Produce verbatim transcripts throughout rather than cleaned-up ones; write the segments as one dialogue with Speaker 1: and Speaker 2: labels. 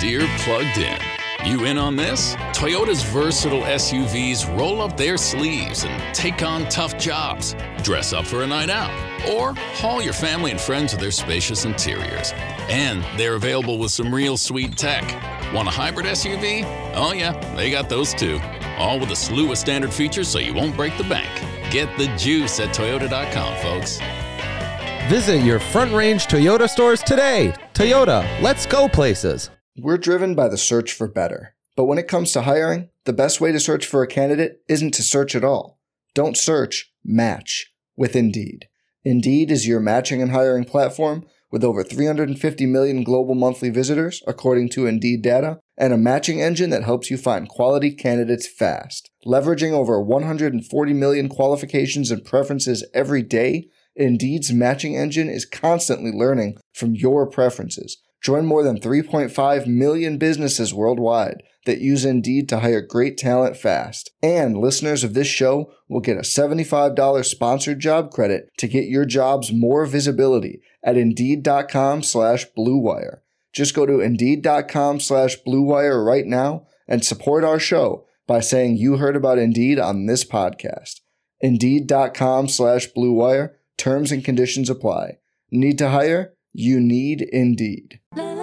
Speaker 1: Deere Plugged In. You in on this? Toyota's versatile S U Vs roll up their sleeves and take on tough jobs. Dress up for a night out, or haul your family and friends with their spacious interiors. And they're available with some real sweet tech. Want a hybrid S U V? Oh yeah, they got those too. All with a slew of standard features so you won't break the bank. Get the juice at Toyota dot com, folks.
Speaker 2: Visit your Front Range Toyota stores today. Toyota, let's go places.
Speaker 3: We're driven by the search for better. But when it comes to hiring, the best way to search for a candidate isn't to search at all. Don't search, match with Indeed. Indeed is your matching and hiring platform with over three hundred fifty million global monthly visitors, according to Indeed data, and a matching engine that helps you find quality candidates fast. Leveraging over one hundred forty million qualifications and preferences every day, Indeed's matching engine is constantly learning from your preferences. Join more than three point five million businesses worldwide that use Indeed to hire great talent fast. And listeners of this show will get a seventy-five dollars sponsored job credit to get your jobs more visibility at Indeed.com slash Blue Wire. Just go to Indeed.com slash Blue Wire right now and support our show by saying you heard about Indeed on this podcast. Indeed.com slash Blue Wire. Terms and conditions apply. Need to hire? You need Indeed.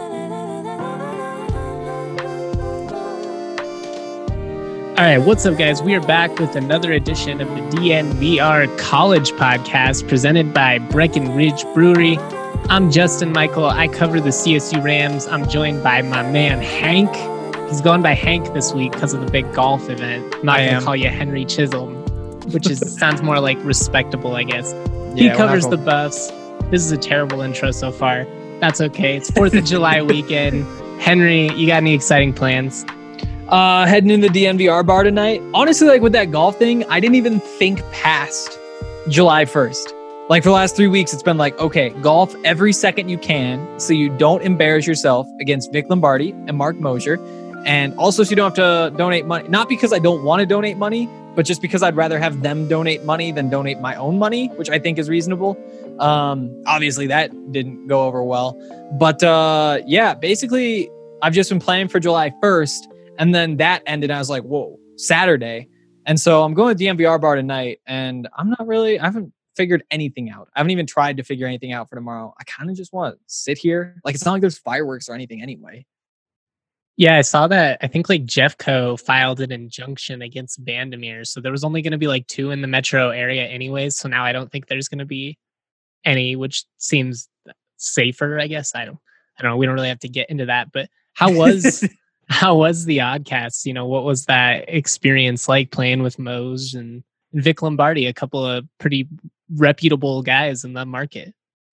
Speaker 4: All right, what's up, guys? We are back with another edition of the D N V R College Podcast presented by Breckenridge Brewery. I'm Justin Michael. I cover the C S U Rams. I'm joined by my man, Hank. He's going by Hank this week because of the big golf event. I'm not going to call you Henry Chisholm, which is sounds more like respectable, I guess. He yeah, covers the Buffs. This is a terrible intro so far. That's okay. It's fourth of July weekend. Henry, you got any exciting plans?
Speaker 5: Uh, heading in the D N V R bar tonight. Honestly, like with that golf thing, I didn't even think past July first. Like for the last three weeks, it's been like, okay, golf every second you can so you don't embarrass yourself against Vic Lombardi and Mark Mosier. And also so you don't have to donate money. Not because I don't want to donate money, but just because I'd rather have them donate money than donate my own money, which I think is reasonable. Um, obviously that didn't go over well. But uh, yeah, basically I've just been planning for July first. And then that ended. And I was like, whoa, Saturday. And so I'm going to the D N V R bar tonight. And I'm not really, I haven't figured anything out. I haven't even tried to figure anything out for tomorrow. I kind of just want to sit here. Like, it's not like there's fireworks or anything anyway.
Speaker 4: Yeah, I saw that. I think like Jeffco filed an injunction against Bandamere. So there was only going to be like two in the metro area anyways. So now I don't think there's going to be any, which seems safer, I guess. I don't, I don't know. We don't really have to get into that. But how was... How was the Oddcast? You know, what was that experience like playing with Mose and Vic Lombardi, a couple of pretty reputable guys in the market?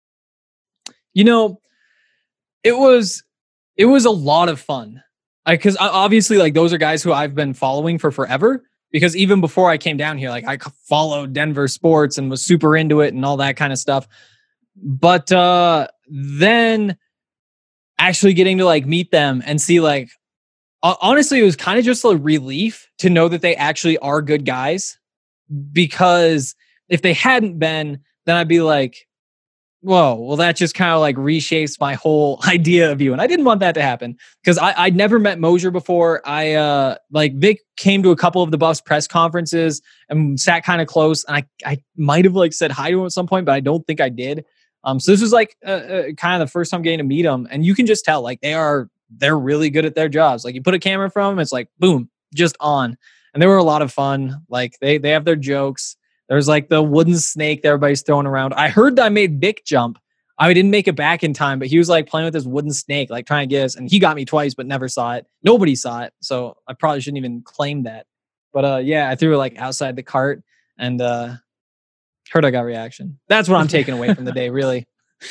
Speaker 5: You know, it was it was a lot of fun. Because obviously, like, those are guys who I've been following for forever. Because even before I came down here, like, I followed Denver sports and was super into it and all that kind of stuff. But uh, then actually getting to like meet them and see like, honestly, it was kind of just a relief to know that they actually are good guys, because if they hadn't been, then I'd be like, whoa, well, that just kind of like reshapes my whole idea of you. And I didn't want that to happen because I'd never met Mosier before. I uh, like Vic came to a couple of the Buffs press conferences and sat kind of close. And I, I might have like said hi to him at some point, but I don't think I did. Um, so this was like uh, uh, kind of the first time getting to meet them. And you can just tell like they are they're really good at their jobs. Like you put a camera in front of them, it's like, boom, just on. And they were a lot of fun. Like they, they have their jokes. There's like the wooden snake that everybody's throwing around. I heard that I made Vic jump. I didn't make it back in time, but he was like playing with this wooden snake, like trying to get us. And he got me twice, but never saw it. Nobody saw it. So I probably shouldn't even claim that. But uh, yeah, I threw it like outside the cart and uh, heard I got reaction. That's what I'm taking away from the day, really.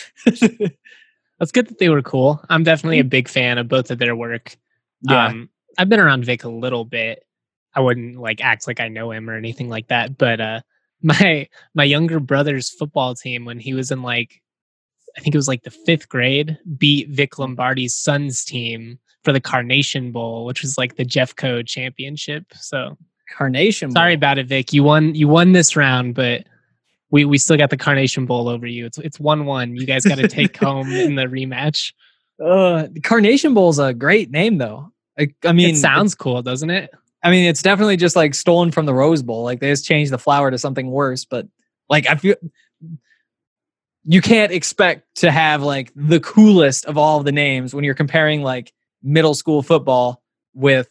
Speaker 4: It's good that they were cool. I'm definitely a big fan of both of their work.
Speaker 5: Yeah.
Speaker 4: Um, I've been around Vic a little bit. I wouldn't like act like I know him or anything like that. But uh, my my younger brother's football team, when he was in like, I think it was like the fifth grade, beat Vic Lombardi's son's team for the Carnation Bowl, which was like the Jeffco championship. So
Speaker 5: Carnation Bowl.
Speaker 4: Sorry about it, Vic. You won. You won this round, but. We we still got the Carnation Bowl over you. It's it's one one. You guys got to take home in the rematch.
Speaker 5: Uh, the Carnation Bowl is a great name, though. I, I mean,
Speaker 4: It sounds cool, doesn't it?
Speaker 5: I mean, it's definitely just like stolen from the Rose Bowl. Like they just changed the flower to something worse. But like I feel you can't expect to have like the coolest of all of the names when you're comparing like middle school football with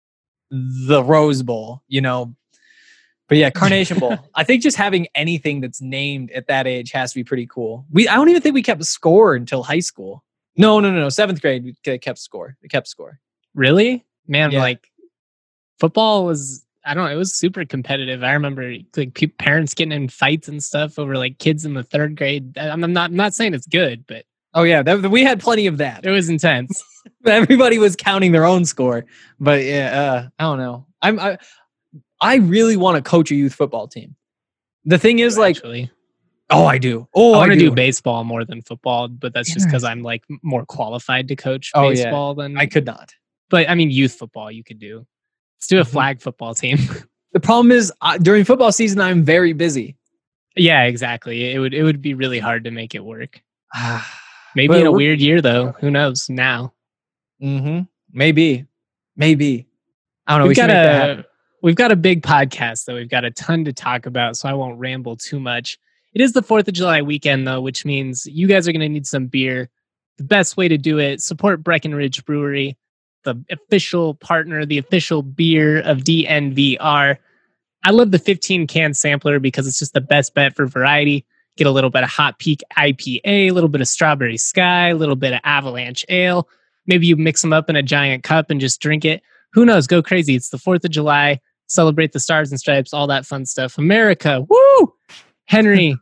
Speaker 5: the Rose Bowl, you know. But yeah, Carnation Bowl. I think just having anything that's named at that age has to be pretty cool. We I don't even think we kept score until high school. No, no, no, no. Seventh grade, we kept score. We kept score.
Speaker 4: Really? Man,
Speaker 5: Yeah.
Speaker 4: like football was, I don't know, it was super competitive. I remember like pe- parents getting in fights and stuff over like kids in the third grade. I'm I'm not I'm not saying it's good, but
Speaker 5: Oh yeah, that, we had plenty of that.
Speaker 4: it was intense.
Speaker 5: Everybody was counting their own score. But yeah, uh, I don't know. I'm I, I really want to coach a youth football team. The thing is, like,
Speaker 4: Actually,
Speaker 5: oh, I do. Oh,
Speaker 4: I want to
Speaker 5: do.
Speaker 4: do baseball more than football, but that's just because I'm like m- more qualified to coach
Speaker 5: Oh, yeah.
Speaker 4: baseball than
Speaker 5: I could not.
Speaker 4: But I mean, youth football you could do. Let's do a
Speaker 5: Mhm.
Speaker 4: flag football team.
Speaker 5: The problem is uh, during football season, I'm very busy.
Speaker 4: Yeah, exactly. It would it would be really hard to make it work. Maybe
Speaker 5: But
Speaker 4: in a
Speaker 5: we're-
Speaker 4: weird year though. Who knows? Now
Speaker 5: Mm-hmm. Maybe, maybe. I don't know.
Speaker 4: we've
Speaker 5: we should
Speaker 4: got
Speaker 5: make that happen.
Speaker 4: a we've got a big podcast though. We've got a ton to talk about, so I won't ramble too much. It is the Fourth of July weekend though, which means you guys are going to need some beer. The best way to do it: support Breckenridge Brewery, the official partner, the official beer of D N V R. I love the fifteen can sampler because it's just the best bet for variety. Get a little bit of Hot Peak I P A, a little bit of Strawberry Sky, a little bit of Avalanche Ale. Maybe you mix them up in a giant cup and just drink it. Who knows? Go crazy. It's the fourth of July. Celebrate the stars and stripes, all that fun stuff. America, woo! Henry,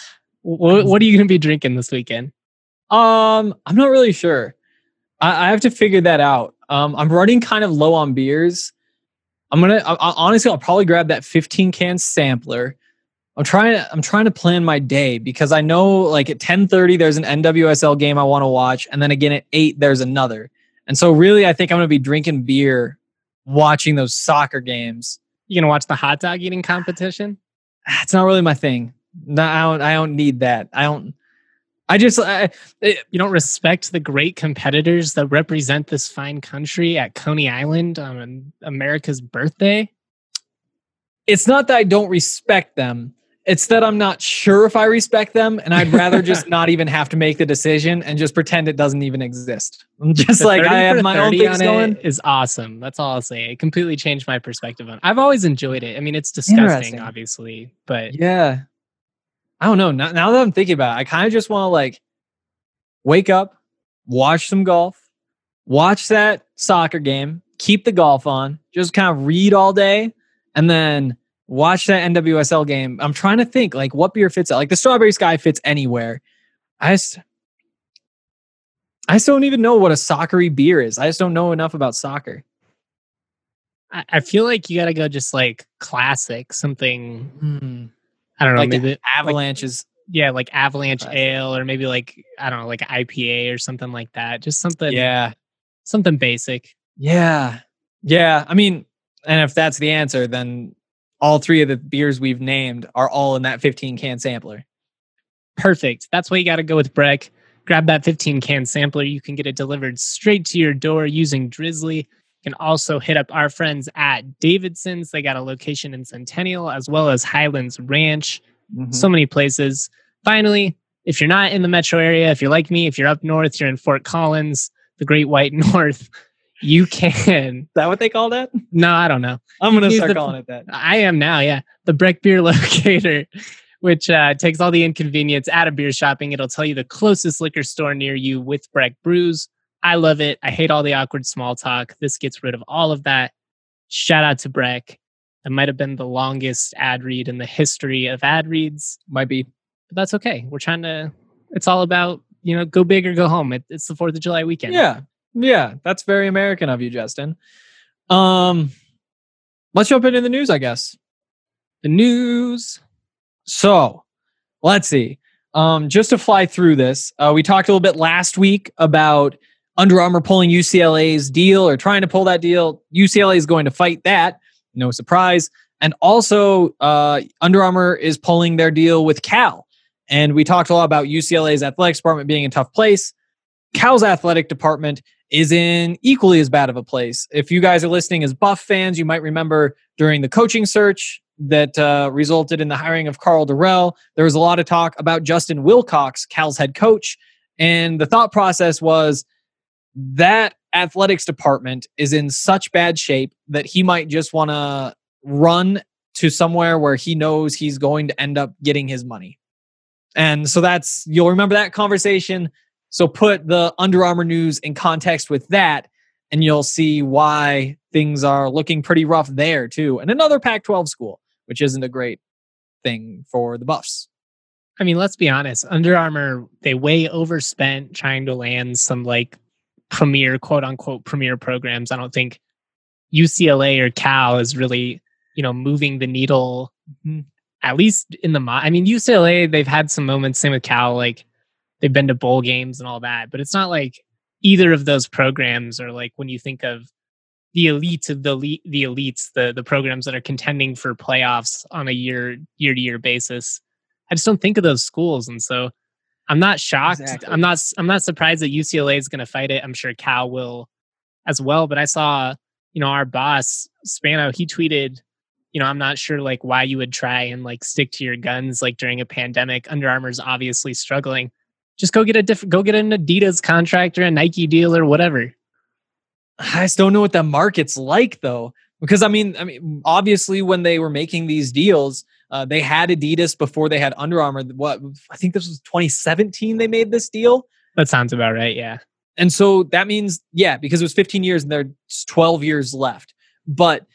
Speaker 4: wh- what are you going to be drinking this weekend?
Speaker 5: Um, I'm not really sure. I, I have to figure that out. Um, I'm running kind of low on beers. I'm gonna I, I, honestly, I'll probably grab that fifteen can sampler. I'm trying to I'm trying to plan my day because I know like at ten thirty there's an N W S L game I want to watch, and then again at eight there's another. And so really, I think I'm gonna be drinking beer, watching those soccer games.
Speaker 4: You going to watch the hot dog eating competition?
Speaker 5: It's not really my thing. No, I don't. I don't need that. I don't. I just. I, it,
Speaker 4: You don't respect the great competitors that represent this fine country at Coney Island on America's birthday?
Speaker 5: it's not that I don't respect them. It's that I'm not sure if I respect them, and I'd rather just not even have to make the decision and just pretend it doesn't even exist. I'm just
Speaker 4: The
Speaker 5: like
Speaker 4: thirty
Speaker 5: I have
Speaker 4: for
Speaker 5: my own
Speaker 4: thirty
Speaker 5: things
Speaker 4: on it
Speaker 5: going.
Speaker 4: is awesome. That's all I'll say. It completely changed my perspective on it. I've always enjoyed it. I mean, it's disgusting,
Speaker 5: Interesting.
Speaker 4: obviously, but
Speaker 5: Yeah. I don't know. Now, now that I'm thinking about it, I kind of just want to like wake up, watch some golf, watch that soccer game, keep the golf on, just kind of read all day, and then watch that N W S L game. I'm trying to think like what beer fits. Like the Strawberry Sky fits anywhere. I just, I just don't even know what a soccery beer is. I just don't know enough about soccer.
Speaker 4: I, I feel like you got to go just like classic, something,
Speaker 5: Hmm.
Speaker 4: I don't know,
Speaker 5: Like
Speaker 4: maybe like,
Speaker 5: Avalanche is
Speaker 4: yeah, like Avalanche
Speaker 5: Classic.
Speaker 4: Ale, or maybe like, I don't know, like I P A or something like that. Just something,
Speaker 5: yeah.
Speaker 4: something basic.
Speaker 5: Yeah. Yeah. I mean, and if that's the answer, then all three of the beers we've named are all in that fifteen can sampler.
Speaker 4: Perfect. That's why you got to go with Breck. Grab that fifteen can sampler. You can get it delivered straight to your door using Drizzly. You can also hit up our friends at Davidson's. They got a location in Centennial as well as Highlands Ranch. So many places. Finally, if you're not in the metro area, if you're like me, if you're up north, you're in Fort Collins, the Great White North, you can.
Speaker 5: Is that what they call that?
Speaker 4: No, I don't know.
Speaker 5: I'm going to
Speaker 4: Use
Speaker 5: start
Speaker 4: the-
Speaker 5: calling it that.
Speaker 4: I am now, yeah. The Breck Beer Locator, which uh, takes all the inconvenience out of beer shopping. It'll tell you the closest liquor store near you with Breck brews. I love it. I hate all the awkward small talk. This gets rid of all of that. Shout out to Breck. That might have been the longest ad read in the history of ad reads,
Speaker 5: Might be.
Speaker 4: but that's okay. We're trying to, it's all about, you know, go big or go home. It, it's the fourth of July weekend.
Speaker 5: Yeah. Yeah. That's very American of you, Justin. Um, let's jump into the news, I guess.
Speaker 4: The news.
Speaker 5: So let's see. Um, just to fly through this, uh, we talked a little bit last week about Under Armour pulling U C L A's deal or trying to pull that deal. U C L A is going to fight that. No surprise. And also, uh, Under Armour is pulling their deal with Cal. And we talked a lot about U C L A's athletics department being in a tough place. Cal's athletic department is in equally as bad of a place. If you guys are listening as Buff fans, you might remember during the coaching search that uh, resulted in the hiring of Karl Dorrell, there was a lot of talk about Justin Wilcox, Cal's head coach. And the thought process was that athletics department is in such bad shape that he might just want to run to somewhere where he knows he's going to end up getting his money. And so that's, you'll remember that conversation. So put the Under Armour news in context with that, and you'll see why things are looking pretty rough there too. And another Pac twelve school, which isn't a great thing for the Buffs.
Speaker 4: I mean, let's be honest. Under Armour, they way overspent trying to land some like premier, quote unquote, premier programs. I don't think U C L A or Cal is really, you know, moving the needle, mm-hmm. at least in the, mo- I mean, U C L A, they've had some moments, same with Cal, like they've been to bowl games and all that, but it's not like either of those programs are like when you think of the elites of the elite, the elites, the, the programs that are contending for playoffs on a year, year to year basis. I just don't think of those schools. And so I'm not shocked.
Speaker 5: Exactly.
Speaker 4: I'm not, I'm not surprised that U C L A is going to fight it. I'm sure Cal will as well, but I saw, you know, our boss Spano, he tweeted, you know, I'm not sure like why you would try and like stick to your guns, like during a pandemic. Under Armour's obviously struggling. Just go get a different, go get an Adidas contract or a Nike deal or whatever.
Speaker 5: I just don't know what that market's like though, because I mean, I mean, obviously when they were making these deals, uh, they had Adidas before they had Under Armour. What I think this was twenty seventeen they made this deal.
Speaker 4: That sounds about right. Yeah,
Speaker 5: and so that means yeah, because it was fifteen years and there's twelve years left. But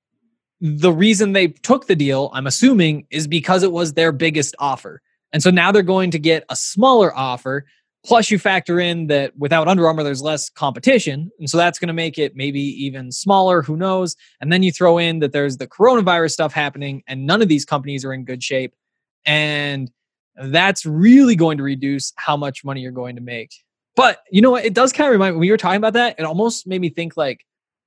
Speaker 5: the reason they took the deal, I'm assuming, is because it was their biggest offer. And so now they're going to get a smaller offer. Plus you factor in that without Under Armour, there's less competition. And so that's going to make it maybe even smaller. Who knows? And then you throw in that there's the coronavirus stuff happening and none of these companies are in good shape. And that's really going to reduce how much money you're going to make. But you know what? It does kind of remind me, when you were talking about that, it almost made me think like,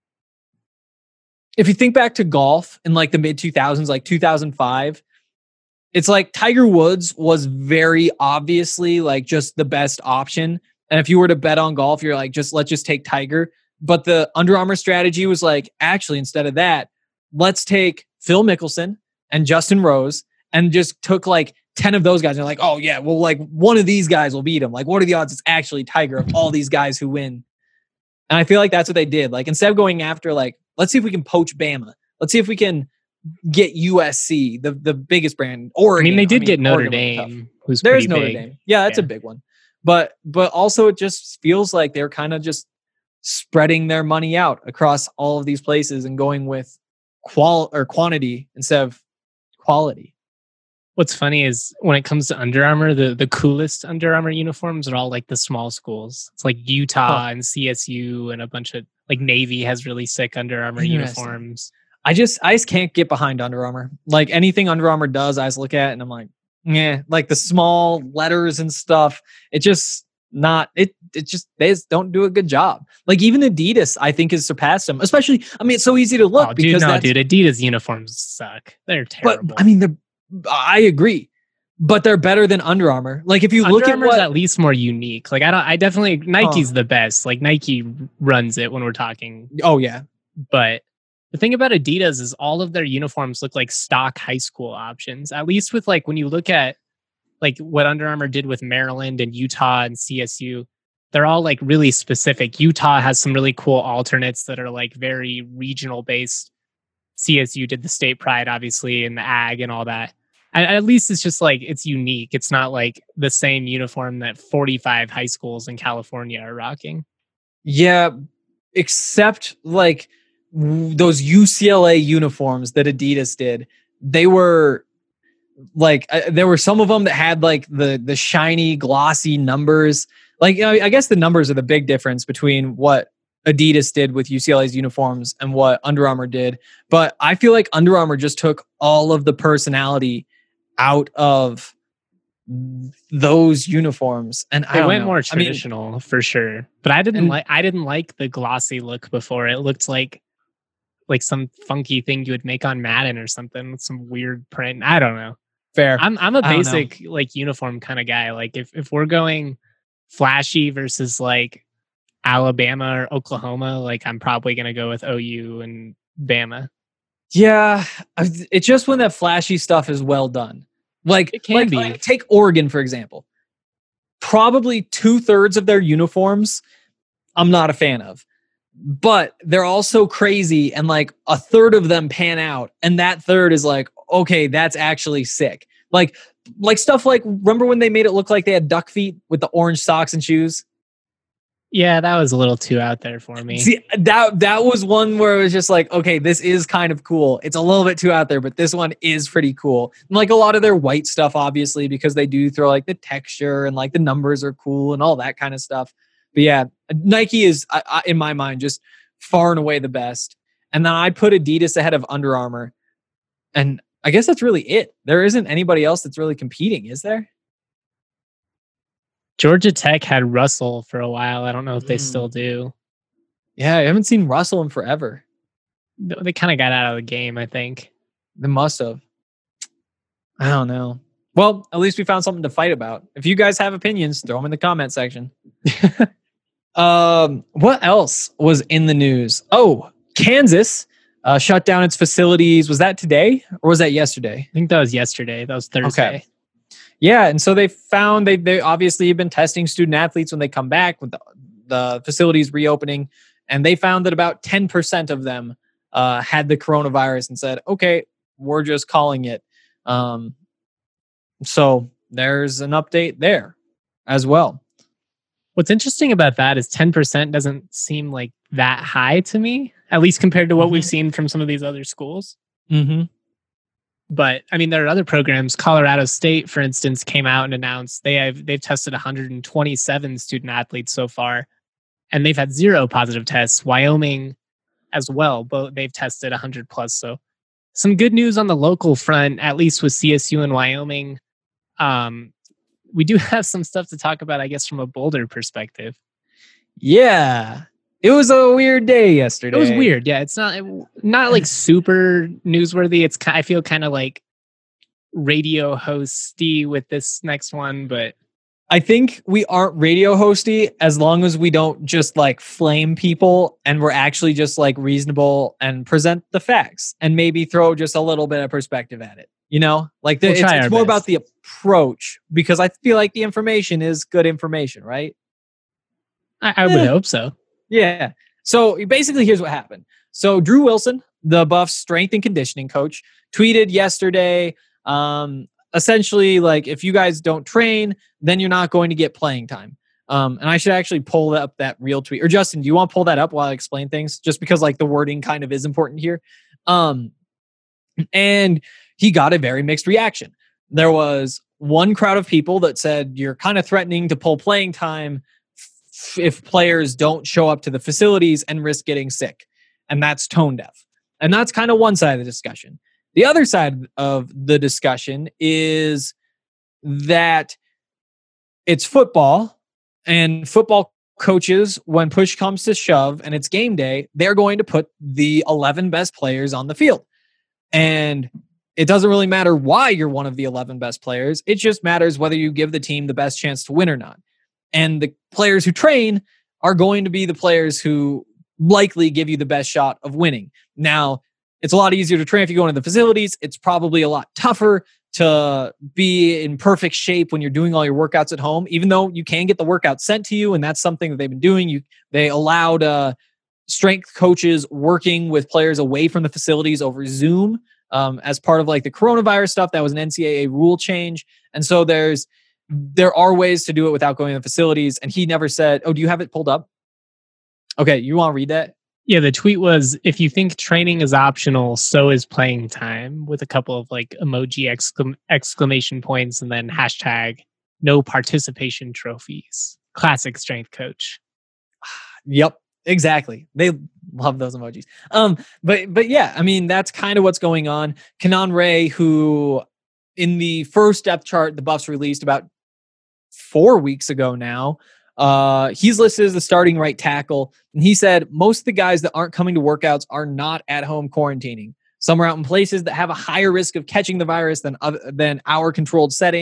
Speaker 5: if you think back to golf in like the mid two thousands, like two thousand five, it's like Tiger Woods was very obviously like just the best option. And if you were to bet on golf, you're like, just let's just take Tiger. But the Under Armour strategy was like, actually, instead of that, let's take Phil Mickelson and Justin Rose and just took like ten of those guys. And they're like, oh yeah, well, like one of these guys will beat him. Like, what are the odds it's actually Tiger of all these guys who win? And I feel like that's what they did. Like, instead of going after like, let's see if we can poach Bama. Let's see if we can get U S C, the, the biggest brand. Oregon.
Speaker 4: I mean, they did I mean, get Notre
Speaker 5: Oregon
Speaker 4: Dame, who's
Speaker 5: There's
Speaker 4: pretty
Speaker 5: Notre
Speaker 4: big.
Speaker 5: Dame. Yeah, that's
Speaker 4: Yeah.
Speaker 5: a big one. But but also it just feels like they're kind of just spreading their money out across all of these places and going with qual or quantity instead of quality.
Speaker 4: What's funny is when it comes to Under Armour, the, the coolest Under Armour uniforms are all like the small schools. It's like Utah
Speaker 5: Huh.
Speaker 4: and C S U and a bunch of like Navy has really sick Under Armour
Speaker 5: Interesting.
Speaker 4: uniforms.
Speaker 5: I just I just can't get behind Under Armour. Like anything Under Armour does, I just look at it and I'm like, yeah, like the small letters and stuff. It just not it. It just they just don't do a good job. Like even Adidas, I think has surpassed them. Especially, I mean, it's so easy to look
Speaker 4: Oh,
Speaker 5: because
Speaker 4: dude, no,
Speaker 5: that's,
Speaker 4: dude, Adidas uniforms suck. They're terrible.
Speaker 5: but I mean, they're. I agree, but they're better than Under Armour. Like if you
Speaker 4: Under
Speaker 5: look at
Speaker 4: Armour's
Speaker 5: what
Speaker 4: at least more unique. Like I don't, I definitely Nike's the best. Like Nike runs it when we're talking.
Speaker 5: oh yeah,
Speaker 4: But the thing about Adidas is all of their uniforms look like stock high school options. At least with like when you look at like what Under Armour did with Maryland and Utah and C S U, they're all like really specific. Utah has some really cool alternates that are like very regional based. C S U did the state pride, obviously, and the ag and all that. And at least it's just like it's unique. It's not like the same uniform that forty-five high schools in California are rocking.
Speaker 5: yeah. Except like w- those U C L A uniforms that Adidas did, they were like uh, there were some of them that had like the the shiny, glossy numbers. Like you know, I guess the numbers are the big difference between what Adidas did with U C L A's uniforms and what Under Armour did. But I feel like Under Armour just took all of the personality out of those uniforms, and I
Speaker 4: They
Speaker 5: don't
Speaker 4: went
Speaker 5: know.
Speaker 4: more
Speaker 5: I mean,
Speaker 4: traditional for sure. But I didn't
Speaker 5: And-
Speaker 4: like I didn't like the glossy look before. It looked like like some funky thing you would make on Madden or something with some weird print. I don't know.
Speaker 5: fair.
Speaker 4: I'm I'm a
Speaker 5: I don't know.
Speaker 4: basic like uniform kind of guy. Like if if we're going flashy versus like Alabama or Oklahoma, like I'm probably going to go with O U and Bama.
Speaker 5: Yeah, it's just when that flashy stuff is well done. Like,
Speaker 4: it can
Speaker 5: like,
Speaker 4: be.
Speaker 5: like take Oregon, for example. Probably two-thirds of their uniforms I'm not a fan of. But they're also crazy, and like a third of them pan out, and that third is like, okay, that's actually sick. Like, like stuff like, remember when they made it look like they had duck feet with the orange socks and shoes?
Speaker 4: Yeah, that was a little too out there for me.
Speaker 5: See, that that was one where it was just like, okay, this is kind of cool. It's a little bit too out there, but this one is pretty cool. And like a lot of their white stuff, obviously, because they do throw like the texture and like the numbers are cool and all that kind of stuff. But yeah, Nike is, I, I, in my mind, just far and away the best. And then I'd put Adidas ahead of Under Armour. And I guess that's really it. There isn't anybody else that's really competing, is there?
Speaker 4: Georgia Tech had Russell for a while. I don't know if they
Speaker 5: Mm.
Speaker 4: still do.
Speaker 5: Yeah, I haven't seen Russell in forever.
Speaker 4: They kind of got out of the game, I think.
Speaker 5: They must have. I don't know. Well, at least we found something to fight about. If you guys have opinions, throw them in the comment section. um, what else was in the news? Oh, Kansas uh, shut down its facilities. Was that today or was that yesterday?
Speaker 4: I think that was yesterday. That was Thursday.
Speaker 5: Okay. Yeah, and so they found they they obviously have been testing student athletes when they come back with the, the facilities reopening, and they found that about ten percent of them uh, had the coronavirus and said, "Okay, we're just calling it." Um, so there's an update there as well.
Speaker 4: What's interesting about that is ten percent doesn't seem like that high to me, at least compared to what
Speaker 5: Mhm.
Speaker 4: we've seen from some of these other schools.
Speaker 5: Mm-hmm.
Speaker 4: But I mean, there are other programs. Colorado State, for instance, came out and announced they have they've tested one hundred twenty-seven student athletes so far, and they've had zero positive tests. Wyoming, as well, but they've tested one hundred plus. So, some good news on the local front, at least with C S U and Wyoming. Um, we do have some stuff to talk about, I guess, from a Boulder perspective.
Speaker 5: Yeah, it was a weird day yesterday.
Speaker 4: It was weird. Yeah, it's not not like super newsworthy. It's ki- I feel kind of like radio hosty with this next one, but
Speaker 5: I think we aren't radio hosty as long as we don't just like flame people and we're actually just like reasonable and present the facts and maybe throw just a little bit of perspective at it. You know, like the,
Speaker 4: We'll
Speaker 5: it's,
Speaker 4: try
Speaker 5: it's
Speaker 4: our
Speaker 5: more
Speaker 4: best.
Speaker 5: about the approach because I feel like the information is good information, right?
Speaker 4: I, I would
Speaker 5: Eh.
Speaker 4: hope so.
Speaker 5: Yeah. So basically, here's what happened. So Drew Wilson, the Buffs strength and conditioning coach, tweeted yesterday, um, essentially like, if you guys don't train, then you're not going to get playing time. Um, and I should actually pull up that real tweet. Or Justin, do you want to pull that up while I explain things? Just because like the wording kind of is important here. Um, and he got a very mixed reaction. There was one crowd of people that said, you're kind of threatening to pull playing time if players don't show up to the facilities and risk getting sick. And that's tone deaf. And that's kind of one side of the discussion. The other side of the discussion is that it's football, and football coaches, when push comes to shove and it's game day, they're going to put the eleven best players on the field. And it doesn't really matter why you're one of the eleven best players. It just matters whether you give the team the best chance to win or not. And the players who train are going to be the players who likely give you the best shot of winning. Now, it's a lot easier to train if you go into the facilities. It's probably a lot tougher to be in perfect shape when you're doing all your workouts at home, even though you can get the workout sent to you. And that's something that they've been doing. You, they allowed uh, strength coaches working with players away from the facilities over Zoom um, as part of like the coronavirus stuff. That was an N C double A rule change. And so there's, there are ways to do it without going to the facilities. And he never said, oh, do you have it pulled up? Okay. You want to read that?
Speaker 4: Yeah, the tweet was, if you think training is optional, so is playing time, with a couple of like emoji exclam- exclamation points and then hashtag no participation trophies. Classic strength coach.
Speaker 5: Yep, exactly. They love those emojis. Um, but but yeah, I mean, that's kind of what's going on. Kanan Ray, who in the first depth chart the Buffs released about four weeks ago now, uh, he's listed as the starting right tackle. And he said most of the guys that aren't coming to workouts are not at home quarantining. Some are out in places that have a higher risk of catching the virus than other, than our controlled setting.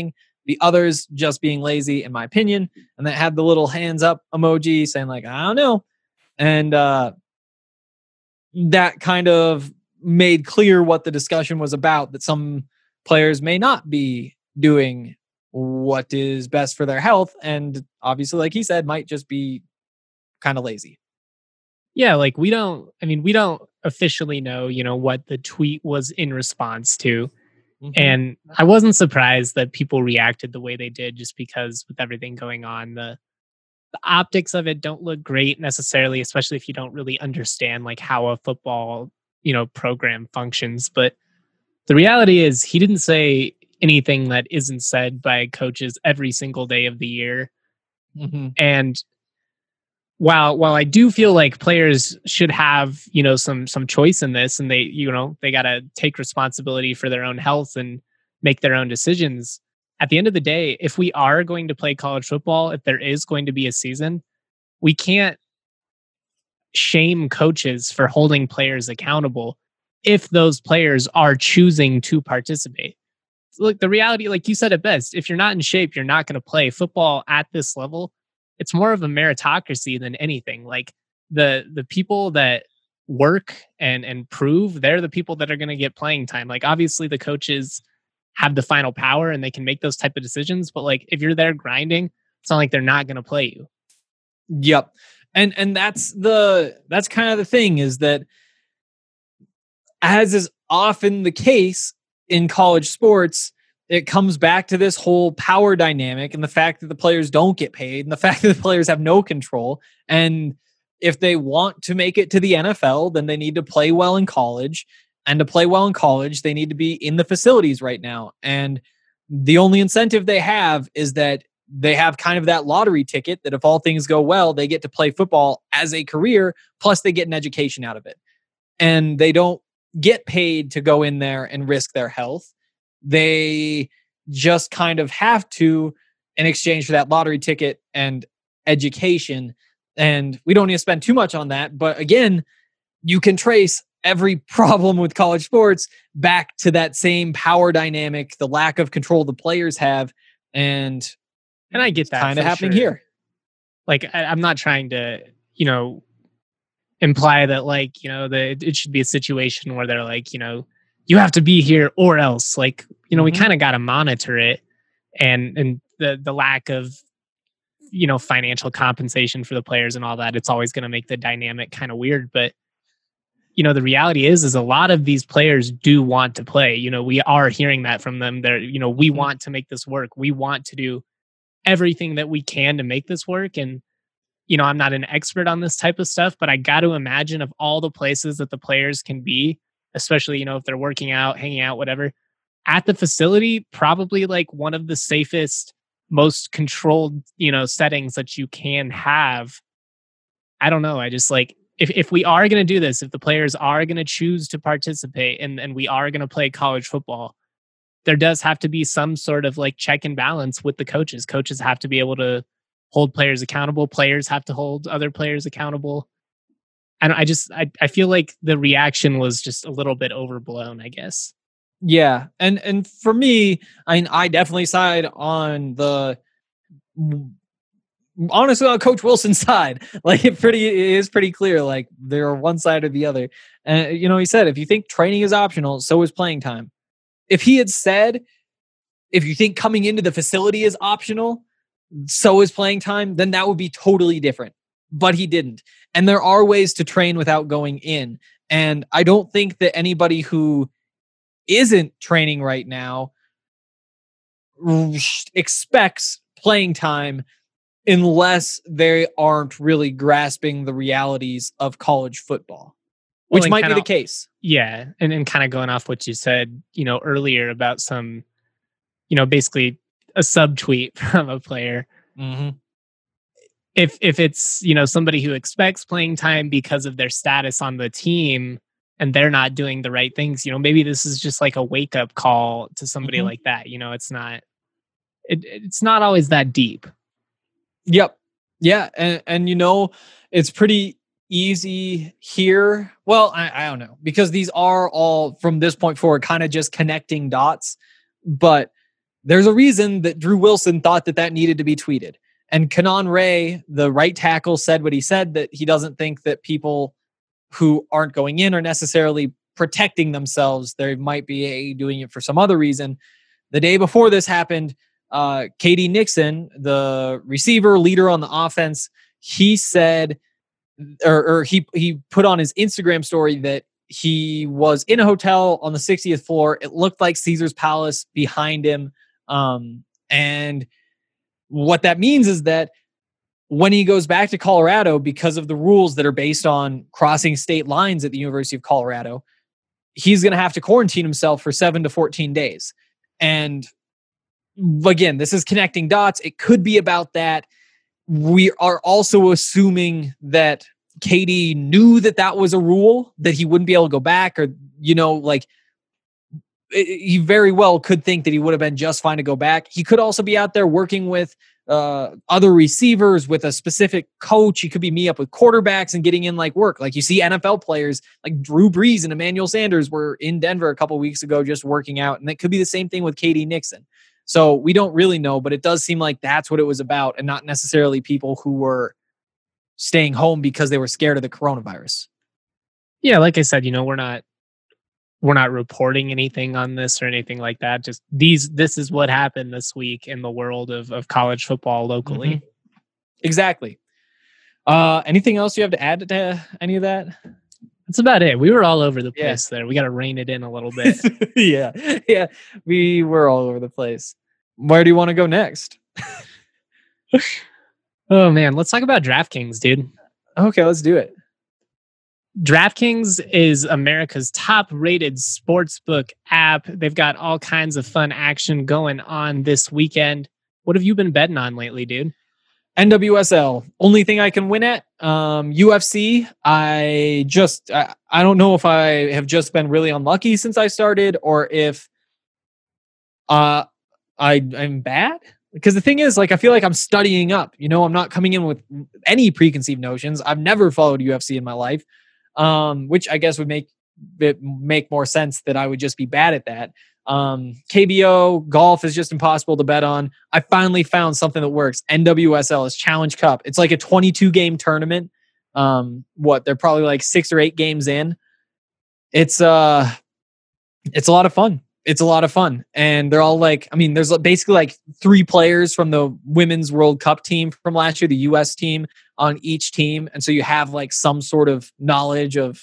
Speaker 5: The others just being lazy, in my opinion. And that had the little hands up emoji saying like, I don't know. And uh, that kind of made clear what the discussion was about, that some players may not be doing what is best for their health. And obviously, like he said, might just be kind of lazy.
Speaker 4: Yeah, like we don't, I mean, we don't officially know, you know, what the tweet was in response to. Mm-hmm. And I wasn't surprised that people reacted the way they did, just because with everything going on, the the optics of it don't look great necessarily, especially if you don't really understand like how a football, you know, program functions. But the reality is he didn't say anything that isn't said by coaches every single day of the year. Mm-hmm. And while while I do feel like players should have, you know, some some choice in this, and they, you know, they got to take responsibility for their own health and make their own decisions. At the end of the day, if we are going to play college football, if there is going to be a season, we can't shame coaches for holding players accountable if those players are choosing to participate. Look, the reality, like you said it best, if you're not in shape, you're not going to play football at this level. It's more of a meritocracy than anything. Like the the people that work and and prove, they're the people that are going to get playing time. Like obviously the coaches have the final power and they can make those type of decisions, but like if you're there grinding, it's not like they're not going to play you.
Speaker 5: Yep. And and that's the that's kind of the thing, is that as is often the case in college sports, it comes back to this whole power dynamic and the fact that the players don't get paid and the fact that the players have no control. And if they want to make it to the N F L, then they need to play well in college. And to play well in college, they need to be in the facilities right now. And the only incentive they have is that they have kind of that lottery ticket that if all things go well, they get to play football as a career, plus they get an education out of it. And they don't get paid to go in there and risk their health. They just kind of have to in exchange for that lottery ticket and education. And we don't need to spend too much on that. But again, you can trace every problem with college sports back to that same power dynamic, the lack of control the players have. And
Speaker 4: and I get that
Speaker 5: kind of happening
Speaker 4: sure.
Speaker 5: here.
Speaker 4: Like, I, I'm not trying to, you know, imply that like, you know, that it should be a situation where they're like, you know, you have to be here or else. Like, you know, mm-hmm. we kind of got to monitor it, and and the the lack of, you know, financial compensation for the players and all that. It's always going to make the dynamic kind of weird. But you know, the reality is, is a lot of these players do want to play. You know, we are hearing that from them. They're, you know, we want to make this work. We want to do everything that we can to make this work. And, you know, I'm not an expert on this type of stuff, but I got to imagine of all the places that the players can be, especially, you know, if they're working out, hanging out, whatever, at the facility, probably like one of the safest, most controlled, you know, settings that you can have. I don't know. I just like, If if we are going to do this, if the players are going to choose to participate and, and we are going to play college football, there does have to be some sort of like check and balance with the coaches. Coaches have to be able to hold players accountable. Players have to hold other players accountable. And I just, I, I feel like the reaction was just a little bit overblown, I guess.
Speaker 5: Yeah. And, and for me, I I definitely side on the, honestly, on Coach Wilson's side. Like it pretty it is pretty clear, like they're one side or the other. And uh, you know, he said, if you think training is optional, so is playing time. If he had said, if you think coming into the facility is optional, so is playing time, then that would be totally different. But he didn't. And there are ways to train without going in. And I don't think that anybody who isn't training right now expects playing time unless they aren't really grasping the realities of college football, which well, might kinda, be the case.
Speaker 4: Yeah. And, and kind of going off what you said, you know, earlier about some, you know, basically a subtweet from a player. Mm-hmm. If, if it's, you know, somebody who expects playing time because of their status on the team and they're not doing the right things, you know, maybe this is just like a wake up call to somebody mm-hmm. like that. You know, it's not, it, it's not always that deep.
Speaker 5: Yep. Yeah. And, and, you know, it's pretty easy here. Well, I, I don't know, because these are all from this point forward kind of just connecting dots. But there's a reason that Drew Wilson thought that that needed to be tweeted. And Kanan Ray, the right tackle, said what he said, that he doesn't think that people who aren't going in are necessarily protecting themselves. They might be doing it for some other reason. The day before this happened, uh, K D Nixon, the receiver leader on the offense, he said, or, or he he put on his Instagram story that he was in a hotel on the sixtieth floor. It looked like Caesar's Palace behind him. Um, and what that means is that when he goes back to Colorado, because of the rules that are based on crossing state lines at the University of Colorado, he's going to have to quarantine himself for seven to fourteen days. And again, this is connecting dots. It could be about that. We are also assuming that K D knew that that was a rule, that he wouldn't be able to go back, or, you know, like it, he very well could think that he would have been just fine to go back. He could also be out there working with uh, other receivers, with a specific coach. He could be meeting up with quarterbacks and getting in like work. Like you see N F L players like Drew Brees and Emmanuel Sanders were in Denver a couple of weeks ago just working out. And it could be the same thing with K D Nixon. So we don't really know, but it does seem like that's what it was about, and not necessarily people who were staying home because they were scared of the coronavirus.
Speaker 4: Yeah, like I said, you know, we're not we're not reporting anything on this or anything like that. Just these this is what happened this week in the world of, of college football locally.
Speaker 5: Mm-hmm. Exactly. Uh, anything else you have to add to any of that?
Speaker 4: That's about it. We were all over the
Speaker 5: Yeah.
Speaker 4: place there. We got to rein it in a little bit.
Speaker 5: yeah. Yeah. We were all over the place. Where do you want to go next?
Speaker 4: Oh, man. Let's talk about DraftKings, dude.
Speaker 5: Okay, let's do it.
Speaker 4: DraftKings is America's top-rated sportsbook app. They've got all kinds of fun action going on this weekend. What have you been betting on lately, dude?
Speaker 5: N W S L. Only thing I can win at. Um, U F C, I just, I, I don't know if I have just been really unlucky since I started, or if uh, I, I'm bad. Because the thing is, like, I feel like I'm studying up. You know, I'm not coming in with any preconceived notions. I've never followed U F C in my life, um, which I guess would make it make more sense that I would just be bad at that. Um, K B O, golf is just impossible to bet on. I finally found something that works. N W S L is Challenge Cup. It's like a twenty-two game tournament. Um, what, they're probably like six or eight games in. It's uh, it's a lot of fun. It's a lot of fun. And they're all like, I mean, there's basically like three players from the Women's World Cup team from last year, the U S team, on each team. And so you have like some sort of knowledge of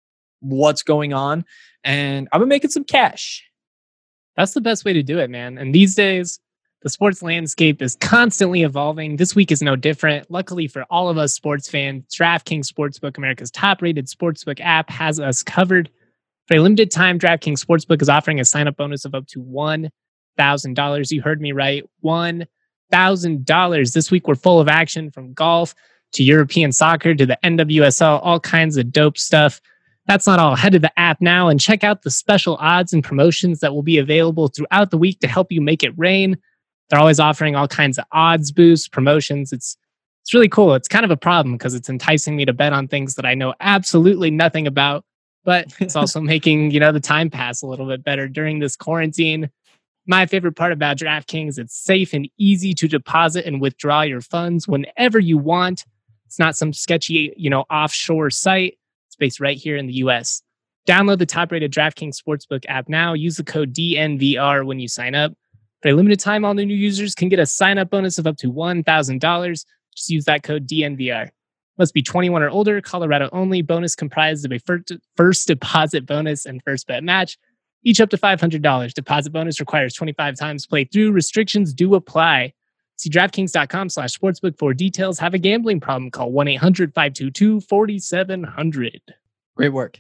Speaker 5: what's going on. And I've been making some cash.
Speaker 4: That's the best way to do it, man. And these days, the sports landscape is constantly evolving. This week is no different. Luckily for all of us sports fans, DraftKings Sportsbook, America's top-rated sportsbook app, has us covered. For a limited time, DraftKings Sportsbook is offering a sign-up bonus of up to one thousand dollars. You heard me right, one thousand dollars. This week, we're full of action, from golf to European soccer to the N W S L, all kinds of dope stuff. That's not all. Head to the app now and check out the special odds and promotions that will be available throughout the week to help you make it rain. They're always offering all kinds of odds boosts, promotions. It's it's really cool. It's kind of a problem because it's enticing me to bet on things that I know absolutely nothing about, but it's also making, you know, the time pass a little bit better during this quarantine. My favorite part about DraftKings, it's safe and easy to deposit and withdraw your funds whenever you want. It's not some sketchy, you know, offshore site. It's based right here in the U S. Download the top-rated DraftKings Sportsbook app now. Use the code D N V R when you sign up. For a limited time, all new users can get a sign-up bonus of up to one thousand dollars. Just use that code D N V R. Must be twenty-one or older, Colorado only. Bonus comprised of a first, first deposit bonus and first bet match, each up to five hundred dollars. Deposit bonus requires twenty-five times playthrough. Restrictions do apply. See DraftKings.com slash sportsbook for details. Have a gambling problem? Call one eight hundred five two two four seven zero zero.
Speaker 5: Great work.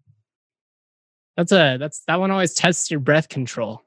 Speaker 4: That's a that's that one always tests your breath control.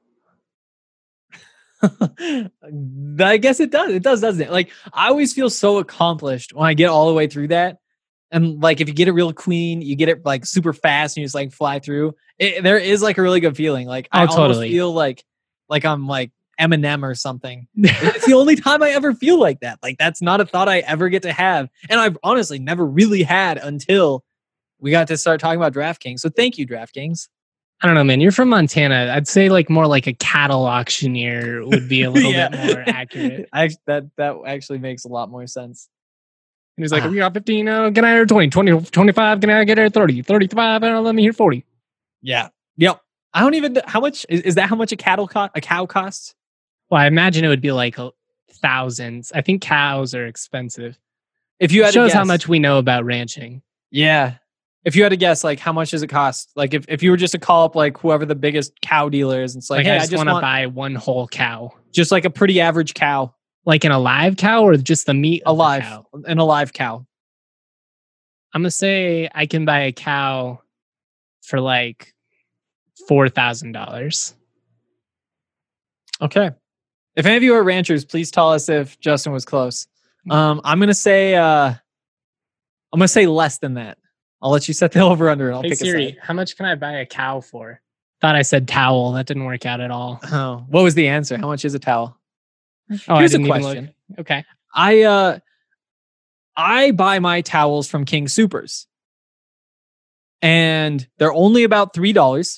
Speaker 5: I guess it does. It does, doesn't it? Like, I always feel so accomplished when I get all the way through that. And like, if you get it real clean, you get it like super fast and you just like fly through. It, there is like a really good feeling. Like,
Speaker 4: oh,
Speaker 5: I
Speaker 4: totally.
Speaker 5: almost feel like, like I'm like Eminem or something. It's the only time I ever feel like that. Like, that's not a thought I ever get to have. And I've honestly never really had until we got to start talking about DraftKings. So thank you, DraftKings.
Speaker 4: I don't know, man. You're from Montana. I'd say like more like a cattle auctioneer would be a little
Speaker 5: Yeah.
Speaker 4: bit more accurate.
Speaker 5: I, that that actually makes a lot more sense.
Speaker 4: And he's like,
Speaker 5: Ah.
Speaker 4: we got fifteen, uh, can I hear twenty, twenty, twenty-five, can I get her thirty, thirty-five, uh, let me hear forty.
Speaker 5: Yeah. Yep. I don't even. How much is, is that? How much a cattle co- a cow costs?
Speaker 4: Well, I imagine it would be like a- thousands. I think cows are expensive.
Speaker 5: If you
Speaker 4: It
Speaker 5: had
Speaker 4: shows
Speaker 5: to
Speaker 4: how
Speaker 5: guess-
Speaker 4: much we know about ranching.
Speaker 5: Yeah. If you had to guess, like, how much does it cost? Like, if, if you were just to call up like whoever the biggest cow dealer is, and it's like,
Speaker 4: Like,
Speaker 5: hey,
Speaker 4: I
Speaker 5: I
Speaker 4: just,
Speaker 5: just
Speaker 4: want to
Speaker 5: want
Speaker 4: buy one whole cow.
Speaker 5: just like a pretty average cow,
Speaker 4: Like an alive cow or just the meat of the
Speaker 5: alive,
Speaker 4: cow?
Speaker 5: an alive cow.
Speaker 4: I'm going to say I can buy a cow for like four thousand dollars.
Speaker 5: Okay. If any of you are ranchers, please tell us if Justin was close. Um, I'm gonna say, uh, I'm gonna say less than that. I'll let you set the over under, and I'll
Speaker 4: Hey
Speaker 5: pick a
Speaker 4: Siri,
Speaker 5: side.
Speaker 4: how much can I buy a cow for? Thought I said towel. That didn't work out at all.
Speaker 5: Oh, what was the answer? How much is a towel?
Speaker 4: Oh,
Speaker 5: Here's
Speaker 4: I
Speaker 5: a
Speaker 4: didn't even
Speaker 5: question.
Speaker 4: look. Okay.
Speaker 5: I uh, I buy my towels from King Supers, and they're only about three dollars,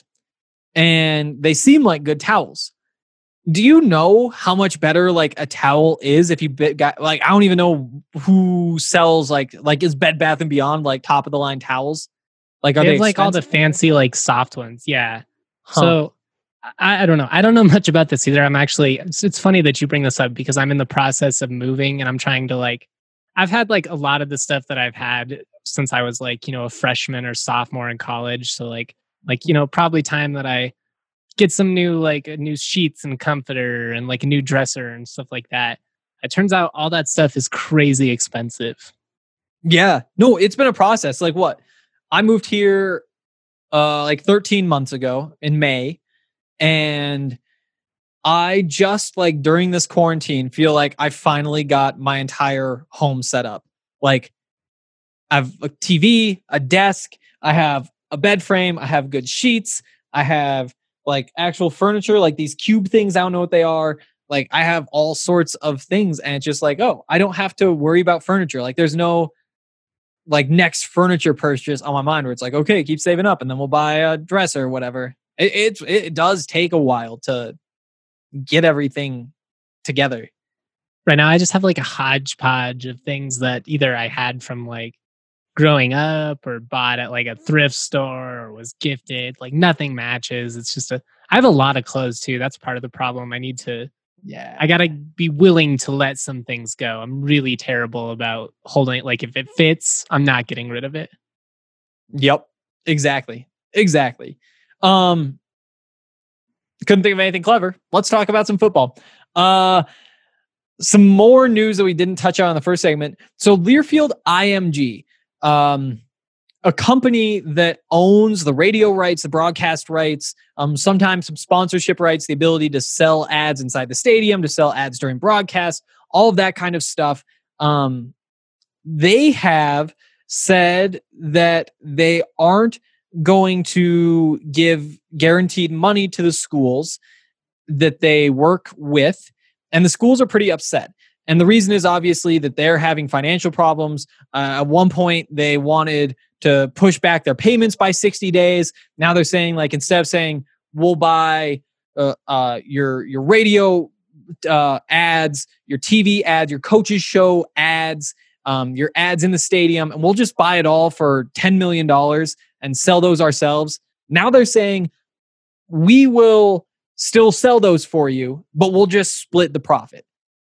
Speaker 5: and they seem like good towels. Do you know how much better like a towel is if you bit got like I don't even know who sells like like is Bed Bath and Beyond like top of the line towels? Like are
Speaker 4: They
Speaker 5: they,
Speaker 4: have like all the
Speaker 5: expensive?
Speaker 4: fancy like soft ones. Yeah.
Speaker 5: Huh.
Speaker 4: So I, I don't know. I don't know much about this either. I'm actually it's, it's funny that you bring this up because I'm in the process of moving and I'm trying to like I've had like a lot of the stuff that I've had since I was like, you know, a freshman or sophomore in college. So like like, you know, probably time that I get some new like new sheets and comforter and like a new dresser and stuff like that. It turns out all that stuff is crazy expensive.
Speaker 5: Yeah. No, it's been a process. Like what? I moved here uh like thirteen months ago in May, and I just like during this quarantine feel like I finally got my entire home set up. Like I have a T V, a desk, I have a bed frame, I have good sheets, I have like actual furniture, like these cube things, I don't know what they are. Like I have all sorts of things, and it's just like, oh, I don't have to worry about furniture. Like there's no like next furniture purchase on my mind where it's like, okay, keep saving up and then we'll buy a dresser or whatever. It, it, it does take a while to get everything together.
Speaker 4: Right now I just have like a hodgepodge of things that either I had from like growing up or bought at like a thrift store or was gifted. Like nothing matches. It's just a I have a lot of clothes too. That's part of the problem. I need to
Speaker 5: Yeah.
Speaker 4: I gotta be willing to let some things go. I'm really terrible about holding it. Like if it fits, I'm not getting rid of it.
Speaker 5: Yep. Exactly. Exactly. Um, couldn't think of anything clever. Let's talk about some football. Uh, some more news that we didn't touch on in the first segment. So Learfield I M G, um, a company that owns the radio rights, the broadcast rights, um, sometimes some sponsorship rights, the ability to sell ads inside the stadium, to sell ads during broadcast, all of that kind of stuff. Um, they have said that they aren't going to give guaranteed money to the schools that they work with, and the schools are pretty upset. And the reason is obviously that they're having financial problems. Uh, at one point, they wanted to push back their payments by sixty days. Now they're saying, like, instead of saying we'll buy uh, uh, your your radio uh, ads, your T V ads, your coaches show ads, um, your ads in the stadium, and we'll just buy it all for ten million dollars and sell those ourselves. Now they're saying we will still sell those for you, but we'll just split the profit.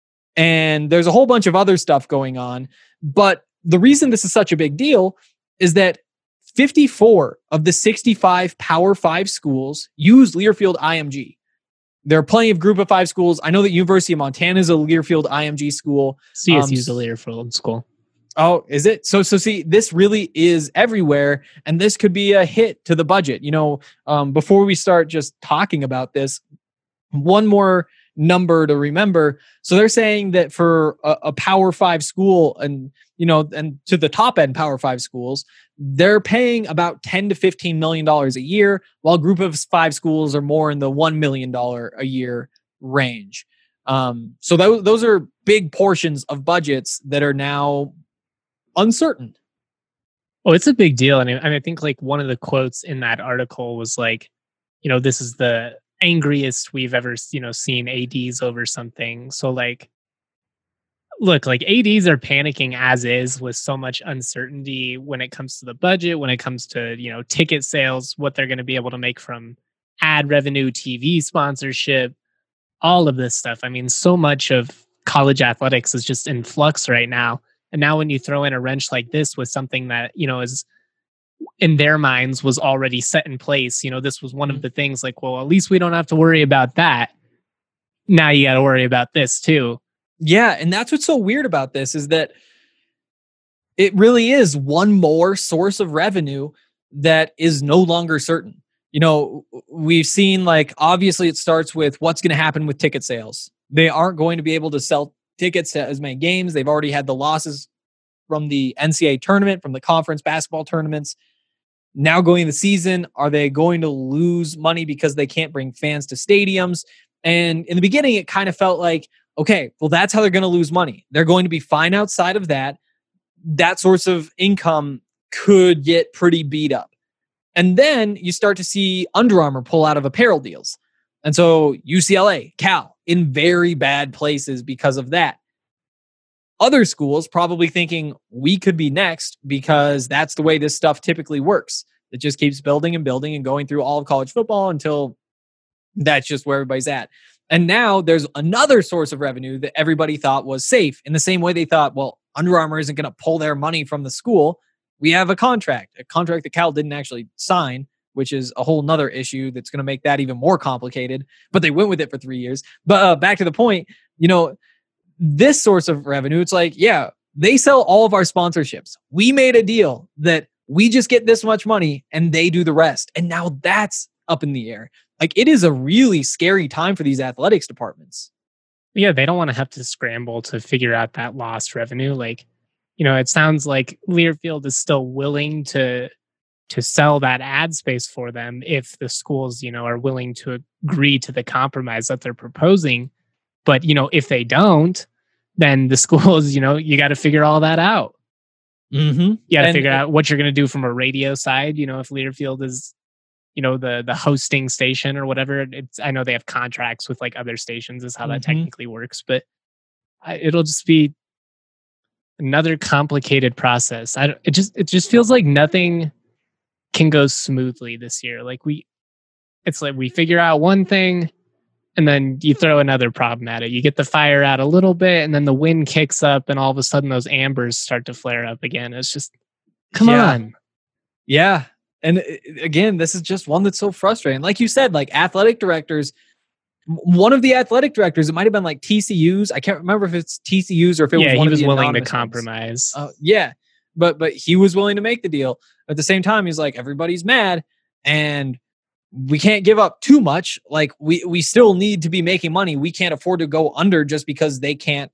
Speaker 5: And there's a whole bunch of other stuff going on. But the reason this is such a big deal is that fifty-four of the sixty-five Power Five schools use Learfield I M G. There are plenty of Group of Five schools. I know that University of Montana is a Learfield I M G school.
Speaker 4: C S U's
Speaker 5: Um,
Speaker 4: a Learfield school.
Speaker 5: Oh, is it? So, so see, this really is everywhere, and this could be a hit to the budget. You know, um, before we start just talking about this, one more number to remember. So they're saying that for a, a Power Five school, and you know, and to the top end Power Five schools, they're paying about ten to fifteen million dollars a year, while Group of Five schools are more in the one million dollar a year range. Um, so those those are big portions of budgets that are now uncertain.
Speaker 4: Oh, it's a big deal. And I, and I think like one of the quotes in that article was like, you know, this is the angriest we've ever, you know, seen A Ds over something. So like, look, like A Ds are panicking as is with so much uncertainty when it comes to the budget, when it comes to, you know, ticket sales, what they're going to be able to make from ad revenue, T V sponsorship, all of this stuff. I mean, so much of college athletics is just in flux right now. And now when you throw in a wrench like this with something that, you know, is in their minds was already set in place, you know, this was one of the things like, well, at least we don't have to worry about that. Now you got to worry about this too.
Speaker 5: Yeah. And that's what's so weird about this is that it really is one more source of revenue that is no longer certain. You know, we've seen like, obviously it starts with what's going to happen with ticket sales. They aren't going to be able to sell tickets to as many games. They've already had the losses from the N C double A tournament, from the conference basketball tournaments. Now going into the season, are they going to lose money because they can't bring fans to stadiums? And in the beginning, it kind of felt like, okay, well, that's how they're going to lose money. They're going to be fine outside of that. That source of income could get pretty beat up. And then you start to see Under Armour pull out of apparel deals. And so U C L A, Cal, in very bad places because of that. Other schools probably thinking we could be next because that's the way this stuff typically works. It just keeps building and building and going through all of college football until that's just where everybody's at. And now there's another source of revenue that everybody thought was safe in the same way they thought, well, Under Armour isn't going to pull their money from the school. We have a contract, a contract that Cal didn't actually sign, which is a whole nother issue that's going to make that even more complicated. But they went with it for three years. But uh, back to the point, you know, this source of revenue, it's like, yeah, they sell all of our sponsorships. We made a deal that we just get this much money and they do the rest. And now that's up in the air. Like, it is a really scary time for these athletics departments.
Speaker 4: Yeah, they don't want to have to scramble to figure out that lost revenue. Like, you know, it sounds like Learfield is still willing to to sell that ad space for them if the schools, you know, are willing to agree to the compromise that they're proposing. But, you know, if they don't, then the schools, you know, you got to figure all that out.
Speaker 5: Mm-hmm.
Speaker 4: You got to
Speaker 5: And-
Speaker 4: figure out what you're going to do from a radio side. You know, if Learfield is, you know, the the hosting station or whatever. It's I know they have contracts with like other stations is how that
Speaker 5: Mhm.
Speaker 4: technically works, but I, it'll just be another complicated process. I don't- it just it just feels like nothing can go smoothly this year. Like we, it's like we figure out one thing, and then you throw another problem at it. You get the fire out a little bit, and then the wind kicks up, and all of a sudden those ambers start to flare up again. It's just, come
Speaker 5: Yeah.
Speaker 4: on.
Speaker 5: Yeah. And uh, again, this is just one that's so frustrating. Like you said, like athletic directors, m- one of the athletic directors, it might have been like T C U's. I can't remember if it's T C U's or if it
Speaker 4: Yeah,
Speaker 5: was
Speaker 4: he
Speaker 5: one
Speaker 4: was
Speaker 5: of the
Speaker 4: willing to
Speaker 5: anonymous ones.
Speaker 4: compromise.
Speaker 5: Uh, yeah. But but he was willing to make the deal. At the same time, he's like, everybody's mad and we can't give up too much. Like we we still need to be making money. We can't afford to go under just because they can't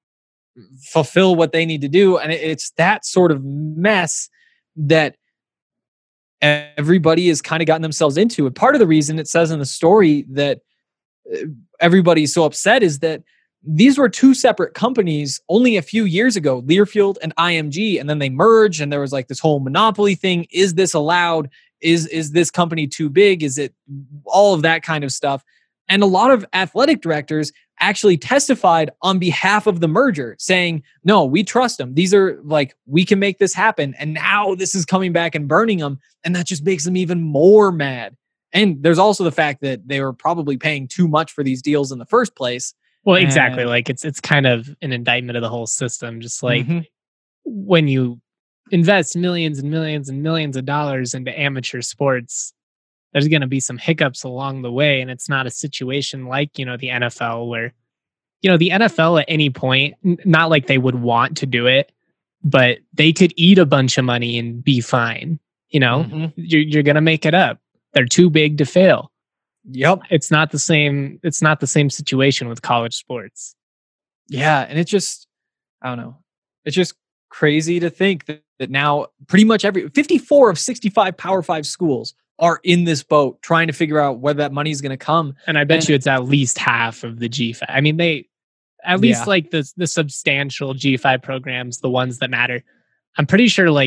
Speaker 5: fulfill what they need to do. And it, it's that sort of mess that everybody has kind of gotten themselves into. And part of the reason it says in the story that uh, everybody's so upset is that these were two separate companies only a few years ago, Learfield and I M G, and then they merged and there was like this whole monopoly thing. Is this allowed? Is, is this company too big? Is it all of that kind of stuff? And a lot of athletic directors actually testified on behalf of the merger saying, no, we trust them. These are like, we can make this happen. And now this is coming back and burning them. And that just makes them even more mad. And there's also the fact that they were probably paying too much for these deals in the first place.
Speaker 4: Well, exactly.
Speaker 5: And-
Speaker 4: Like it's it's kind of an indictment of the whole system. Just like
Speaker 5: Mhm.
Speaker 4: when you invest millions and millions and millions of dollars into amateur sports, there's going to be some hiccups along the way. And it's not a situation like, you know, the N F L where, you know, the N F L at any point, n- not like they would want to do it, but they could eat a bunch of money and be fine. You know,
Speaker 5: Mhm.
Speaker 4: you're, you're going to make it up. They're too big to fail.
Speaker 5: Yep.
Speaker 4: It's not the same. It's not the same situation with college sports.
Speaker 5: Yeah. And it just, I don't know. It's just crazy to think that, that now pretty much every fifty-four of sixty-five Power Five schools are in this boat trying to figure out where that money is going to come.
Speaker 4: And I bet
Speaker 5: And-
Speaker 4: you it's at least half of the G five. I mean, they, at least
Speaker 5: Yeah.
Speaker 4: like the the substantial G five programs, the ones that matter. I'm pretty sure like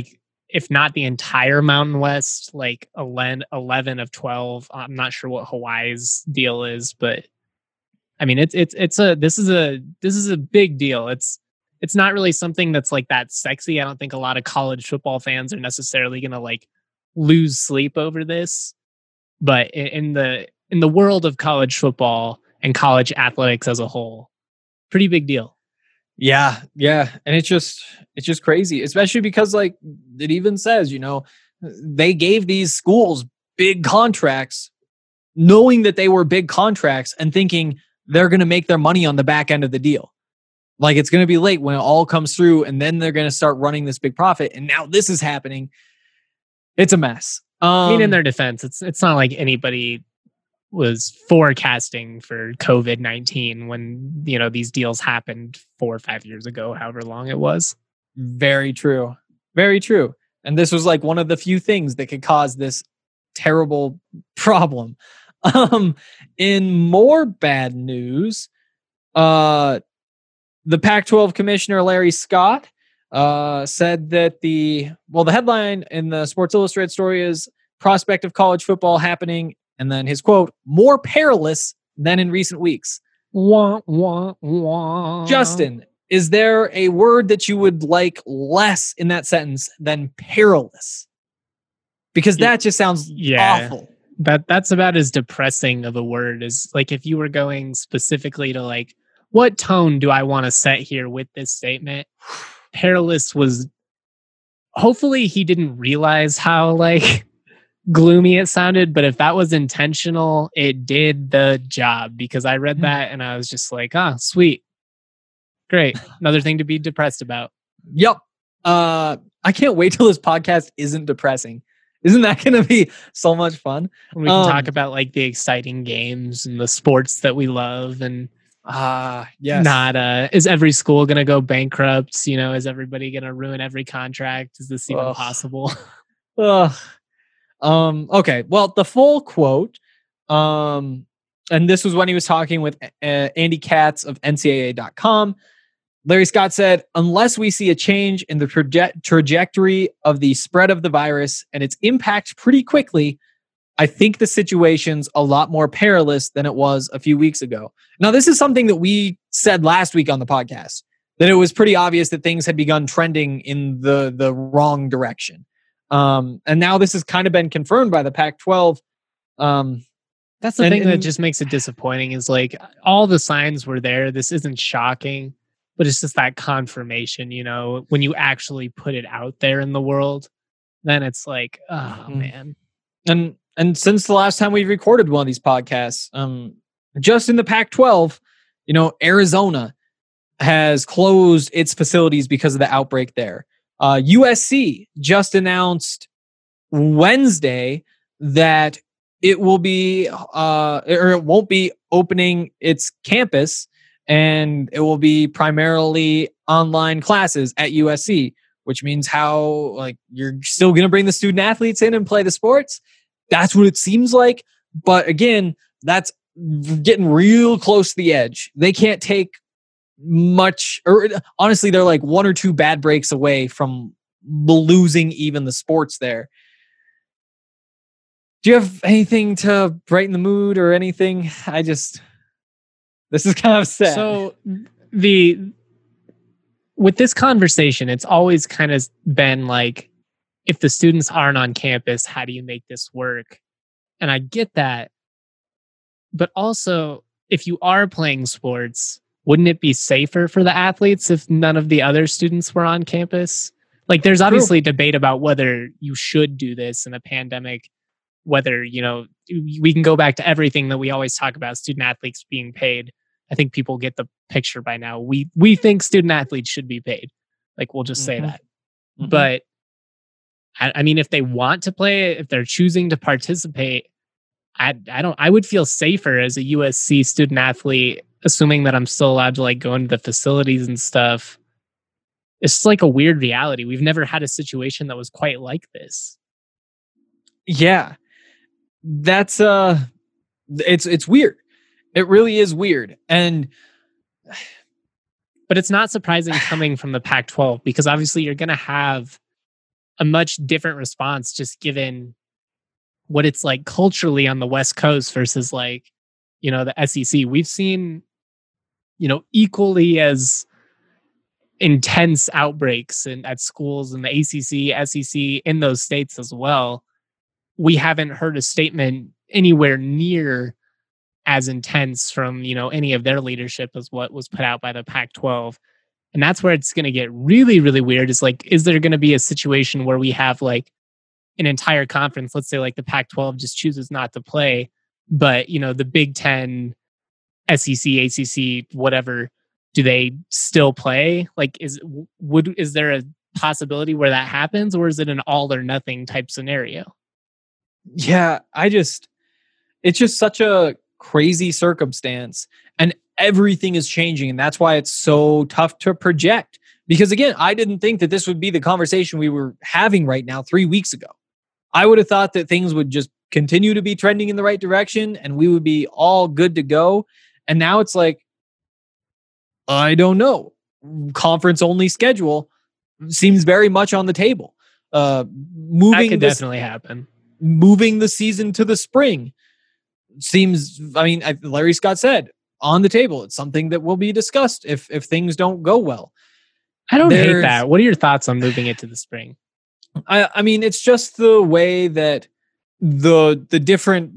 Speaker 4: if not the entire Mountain West, like eleven of twelve. I'm not sure what Hawaii's deal is, but I mean, it's it's it's a this is a this is a big deal. It's it's not really something that's like that sexy. I don't think a lot of college football fans are necessarily going to like lose sleep over this. But in the in the world of college football and college athletics as a whole, pretty big deal.
Speaker 5: Yeah, yeah, and it's just it's just crazy, especially because like it even says, you know, they gave these schools big contracts, knowing that they were big contracts and thinking they're going to make their money on the back end of the deal. Like it's going to be late when it all comes through, and then they're going to start running this big profit. And now this is happening. It's a mess. Um,
Speaker 4: I mean, in their defense, it's it's not like anybody was forecasting for COVID nineteen when, you know, these deals happened four or five years ago, however long it was.
Speaker 5: Very true. Very true. And this was like one of the few things that could cause this terrible problem. Um, in more bad news, uh, the Pac twelve commissioner, Larry Scott, uh, said that the, well, the headline in the Sports Illustrated story is prospect of college football happening. And then his quote, more perilous than in recent weeks.
Speaker 4: Wah, wah, wah.
Speaker 5: Justin, is there a word that you would like less in that sentence than perilous? Because that just sounds
Speaker 4: yeah,
Speaker 5: awful.
Speaker 4: That that's about as depressing of a word as like if you were going specifically to like, what tone do I want to set here with this statement? Perilous was, hopefully he didn't realize how like gloomy it sounded, but if that was intentional, it did the job, because I read that and I was just like, ah, oh, sweet. Great. Another thing to be depressed about.
Speaker 5: Yep. Uh, I can't wait till this podcast isn't depressing. Isn't that going to be so much fun?
Speaker 4: We can
Speaker 5: um,
Speaker 4: talk about like the exciting games and the sports that we love, and
Speaker 5: ah, uh, yes.
Speaker 4: Not uh, is every school going to go bankrupt? You know, is everybody going to ruin every contract? Is this even Ugh. possible?
Speaker 5: Ugh. Um, okay. Well, the full quote, um, and this was when he was talking with uh, Andy Katz of N C double A dot com. Larry Scott said, unless we see a change in the traje- trajectory of the spread of the virus and its impact pretty quickly, I think the situation's a lot more perilous than it was a few weeks ago. Now, this is something that we said last week on the podcast, that it was pretty obvious that things had begun trending in the, the wrong direction. Um, and now this has kind of been confirmed by the Pac twelve. Um,
Speaker 4: That's the
Speaker 5: and,
Speaker 4: thing
Speaker 5: and,
Speaker 4: that just makes it disappointing is like all the signs were there. This isn't shocking, but it's just that confirmation, you know, when you actually put it out there in the world, then it's like, oh mm-hmm. man.
Speaker 5: And, and since the last time we recorded one of these podcasts, um, just in the Pac twelve, you know, Arizona has closed its facilities because of the outbreak there. Uh, U S C just announced Wednesday that it will be, uh, or it won't be opening its campus, and it will be primarily online classes at U S C, which means how, like, you're still going to bring the student athletes in and play the sports. That's what it seems like. But again, that's getting real close to the edge. They can't take much, or honestly, they're like one or two bad breaks away from losing even the sports there. Do you have anything to brighten the mood or anything? I just, this is kind of sad.
Speaker 4: So the, with this conversation, it's always kind of been like, if the students aren't on campus, how do you make this work? And I get that. But also, if you are playing sports, wouldn't it be safer for the athletes if none of the other students were on campus? Like, there's obviously True. debate about whether you should do this in a pandemic, whether, you know, we can go back to everything that we always talk about, student athletes being paid. I think people get the picture by now. We we think student athletes should be paid. Like, we'll just mm-hmm. say that. Mm-hmm. But, I, I mean, if they want to play, if they're choosing to participate, I I don't, I would feel safer as a U S C student athlete, assuming that I'm still allowed to like go into the facilities and stuff. It's like a weird reality. We've never had a situation that was quite like this.
Speaker 5: Yeah. That's uh it's it's weird. It really is weird. And
Speaker 4: but it's not surprising coming from the Pac twelve, because obviously you're going to have a much different response, just given what it's like culturally on the West Coast versus like, you know, the S E C. We've seen, you know, equally as intense outbreaks in, at schools in the A C C, S E C, in those states as well. We haven't heard a statement anywhere near as intense from, you know, any of their leadership as what was put out by the Pac twelve. And that's where it's going to get really, really weird. Is like, is there going to be a situation where we have like an entire conference, let's say like the Pac twelve just chooses not to play, but, you know, the Big Ten, S E C, A C C, whatever, do they still play? Like, is would is there a possibility where that happens, or is it an all or nothing type scenario?
Speaker 5: Yeah, I just, it's just such a crazy circumstance, and everything is changing, and that's why it's so tough to project. Because again, I didn't think that this would be the conversation we were having right now three weeks ago. I would have thought that things would just continue to be trending in the right direction and we would be all good to go. And now it's like, I don't know. Conference only schedule seems very much on the table. Uh, moving
Speaker 4: that could
Speaker 5: this,
Speaker 4: definitely happen.
Speaker 5: Moving the season to the spring seems, I mean, I, Larry Scott said, on the table. It's something that will be discussed if if things don't go well.
Speaker 4: I don't
Speaker 5: There's,
Speaker 4: hate that. What are your thoughts on moving it to the spring?
Speaker 5: I, I mean, it's just the way that the the different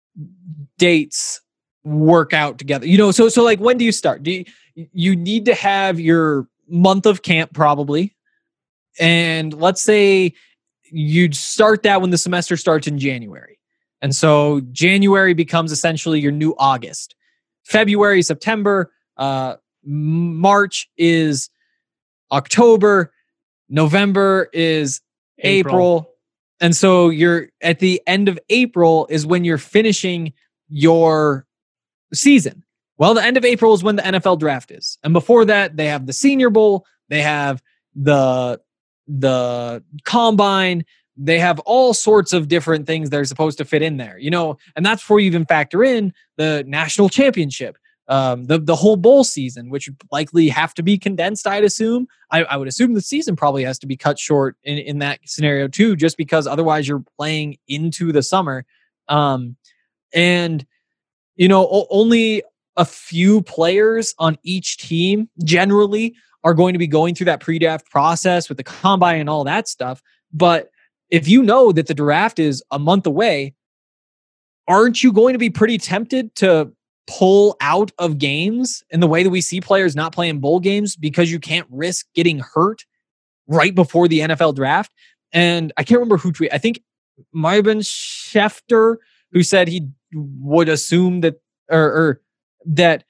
Speaker 5: dates work out together. You know, so so like, when do you start? Do you, you need to have your month of camp probably, and let's say you'd start that when the semester starts in January, and so January becomes essentially your new August. February, September, uh, March is October, November is April. April. And so you're at the end of April is when you're finishing your season. Well, the end of April is when the N F L draft is. And before that, they have the Senior Bowl, they have the the combine, they have all sorts of different things that are supposed to fit in there, you know, and that's before you even factor in the national championship, um, the, the whole bowl season, which would likely have to be condensed, I'd assume. I, I would assume the season probably has to be cut short in, in that scenario too, just because otherwise you're playing into the summer. Um, and, you know, o- only a few players on each team generally are going to be going through that pre-draft process with the combine and all that stuff. But if you know that the draft is a month away, aren't you going to be pretty tempted to pull out of games in the way that we see players not playing bowl games because you can't risk getting hurt right before the N F L draft? And I can't remember who tweeted. I think it might have been Schefter who said he would assume that, or, or that,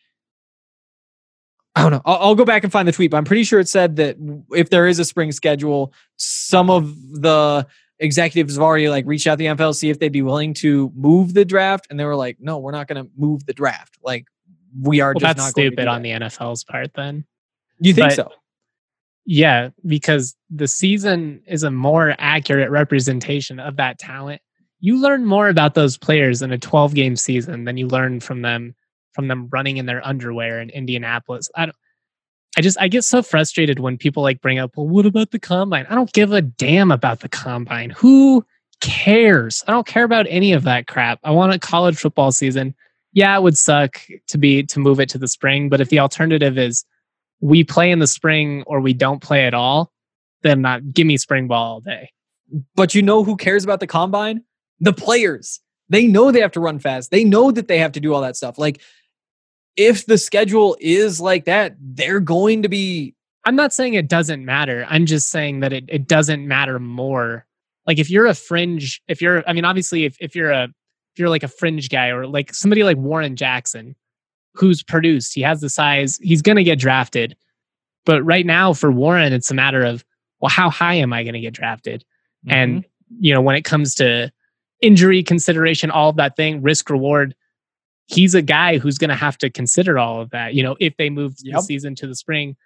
Speaker 5: I don't know. I'll, I'll go back and find the tweet, but I'm pretty sure it said that if there is a spring schedule, some of the executives have already like reached out to the N F L, see if they'd be willing to move the draft. And they were like, no, we're not going to move the draft. Like, we are
Speaker 4: well,
Speaker 5: just
Speaker 4: that's
Speaker 5: not
Speaker 4: stupid
Speaker 5: going to
Speaker 4: on the N F L's part then.
Speaker 5: You think
Speaker 4: But,
Speaker 5: so?
Speaker 4: Yeah, because the season is a more accurate representation of that talent. You learn more about those players in a twelve game season than you learn from them from them running in their underwear in Indianapolis. I don't, I just, I get so frustrated when people like bring up, well, what about the combine? I don't give a damn about the combine. Who cares? I don't care about any of that crap. I want a college football season. Yeah, it would suck to be, to move it to the spring, but if the alternative is we play in the spring or we don't play at all, then not, give me spring ball all day.
Speaker 5: But you know who cares about the combine? The players. They know they have to run fast. They know that they have to do all that stuff. Like, if the schedule is like that, they're going to be...
Speaker 4: I'm not saying it doesn't matter. I'm just saying that it, it doesn't matter more. Like if you're a fringe, if you're, I mean, obviously if, if you're a, if you're like a fringe guy or like somebody like Warren Jackson, who's produced, he has the size, he's going to get drafted. But right now for Warren, it's a matter of, well, how high am I going to get drafted? Mm-hmm. And, you know, when it comes to injury consideration, all of that thing, risk reward, he's a guy who's going to have to consider all of that. You know, if they move yep. the season to the spring,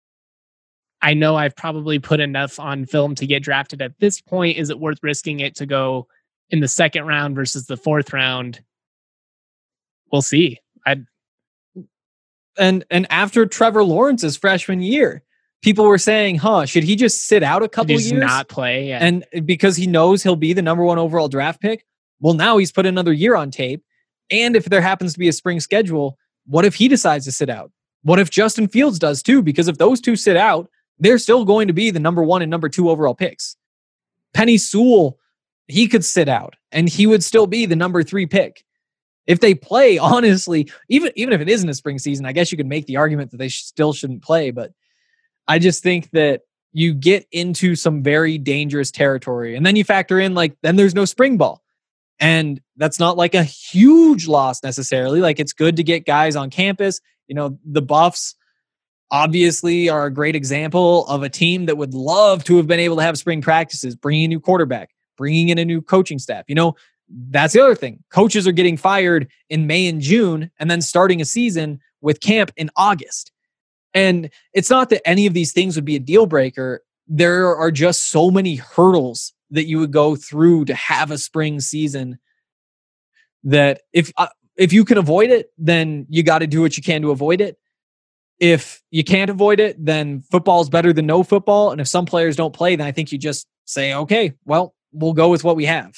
Speaker 4: I know I've probably put enough on film to get drafted at this point. Is it worth risking it to go in the second round versus the fourth round? We'll see. I
Speaker 5: and and after Trevor Lawrence's freshman year, people were saying, huh, should he just sit out a couple
Speaker 4: Just
Speaker 5: years?
Speaker 4: not play. Yeah.
Speaker 5: And because he knows he'll be the number one overall draft pick. Well, now he's put another year on tape. And if there happens to be a spring schedule, what if he decides to sit out? What if Justin Fields does too? Because if those two sit out, they're still going to be the number one and number two overall picks. Penny Sewell, he could sit out and he would still be the number three pick. If they play, honestly, even, even if it isn't a spring season, I guess you could make the argument that they sh- still shouldn't play. But I just think that you get into some very dangerous territory. And then you factor in, like, then there's no spring ball. And that's not like a huge loss necessarily. Like, it's good to get guys on campus. You know, the Buffs obviously are a great example of a team that would love to have been able to have spring practices, bringing a new quarterback, bringing in a new coaching staff. You know, that's the other thing. Coaches are getting fired in May and June and then starting a season with camp in August. And it's not that any of these things would be a deal breaker. There are just so many hurdles that you would go through to have a spring season that if uh, if you can avoid it, then you got to do what you can to avoid it. If you can't avoid it, then football is better than no football. And if some players don't play, then I think you just say, okay, well, we'll go with what we have.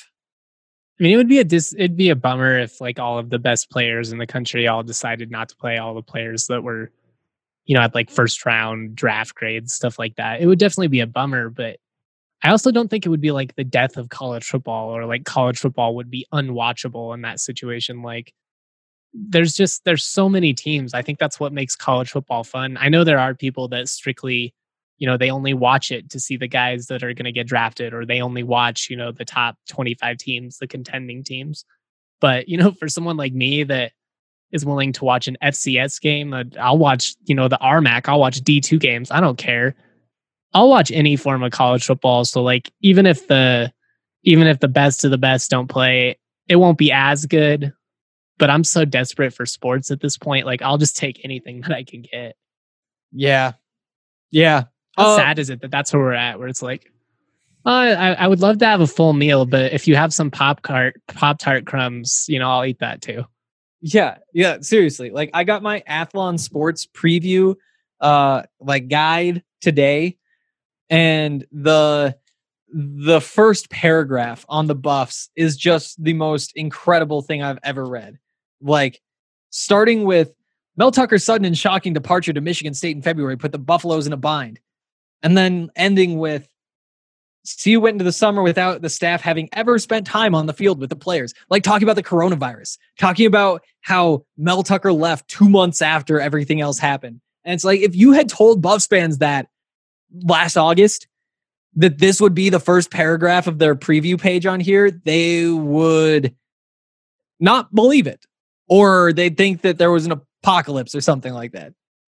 Speaker 4: I mean, it would be a dis- it'd be a bummer if like all of the best players in the country all decided not to play. All the players that were, you know, at like first round draft grades, stuff like that. It would definitely be a bummer, but I also don't think it would be like the death of college football, or like college football would be unwatchable in that situation. Like there's just, there's so many teams. I think that's what makes college football fun. I know there are people that strictly, you know, they only watch it to see the guys that are going to get drafted, or they only watch, you know, the top twenty-five teams, the contending teams. But, you know, for someone like me that is willing to watch an F C S game, I'll watch, you know, the R M A C, I'll watch D two games. I don't care. I'll watch any form of college football. So like, even if the, even if the best of the best don't play, it won't be as good, but I'm so desperate for sports at this point. Like I'll just take anything that I can get.
Speaker 5: Yeah. Yeah.
Speaker 4: How
Speaker 5: Uh,
Speaker 4: sad is it that that's where we're at, where it's like, oh, I, I would love to have a full meal, but if you have some pop tart, pop tart crumbs, you know, I'll eat that too.
Speaker 5: Yeah. Yeah. Seriously. Like I got my Athlon Sports preview, uh, like guide today. And the the first paragraph on the Buffs is just the most incredible thing I've ever read. Like, starting with Mel Tucker's sudden and shocking departure to Michigan State in February put the Buffaloes in a bind. And then ending with, C U went into the summer without the staff having ever spent time on the field with the players. Like talking about the coronavirus, talking about how Mel Tucker left two months after everything else happened. And it's like, if you had told Buffs fans that last August, that this would be the first paragraph of their preview page on here, they would not believe it. Or they'd think that there was an apocalypse or something like that.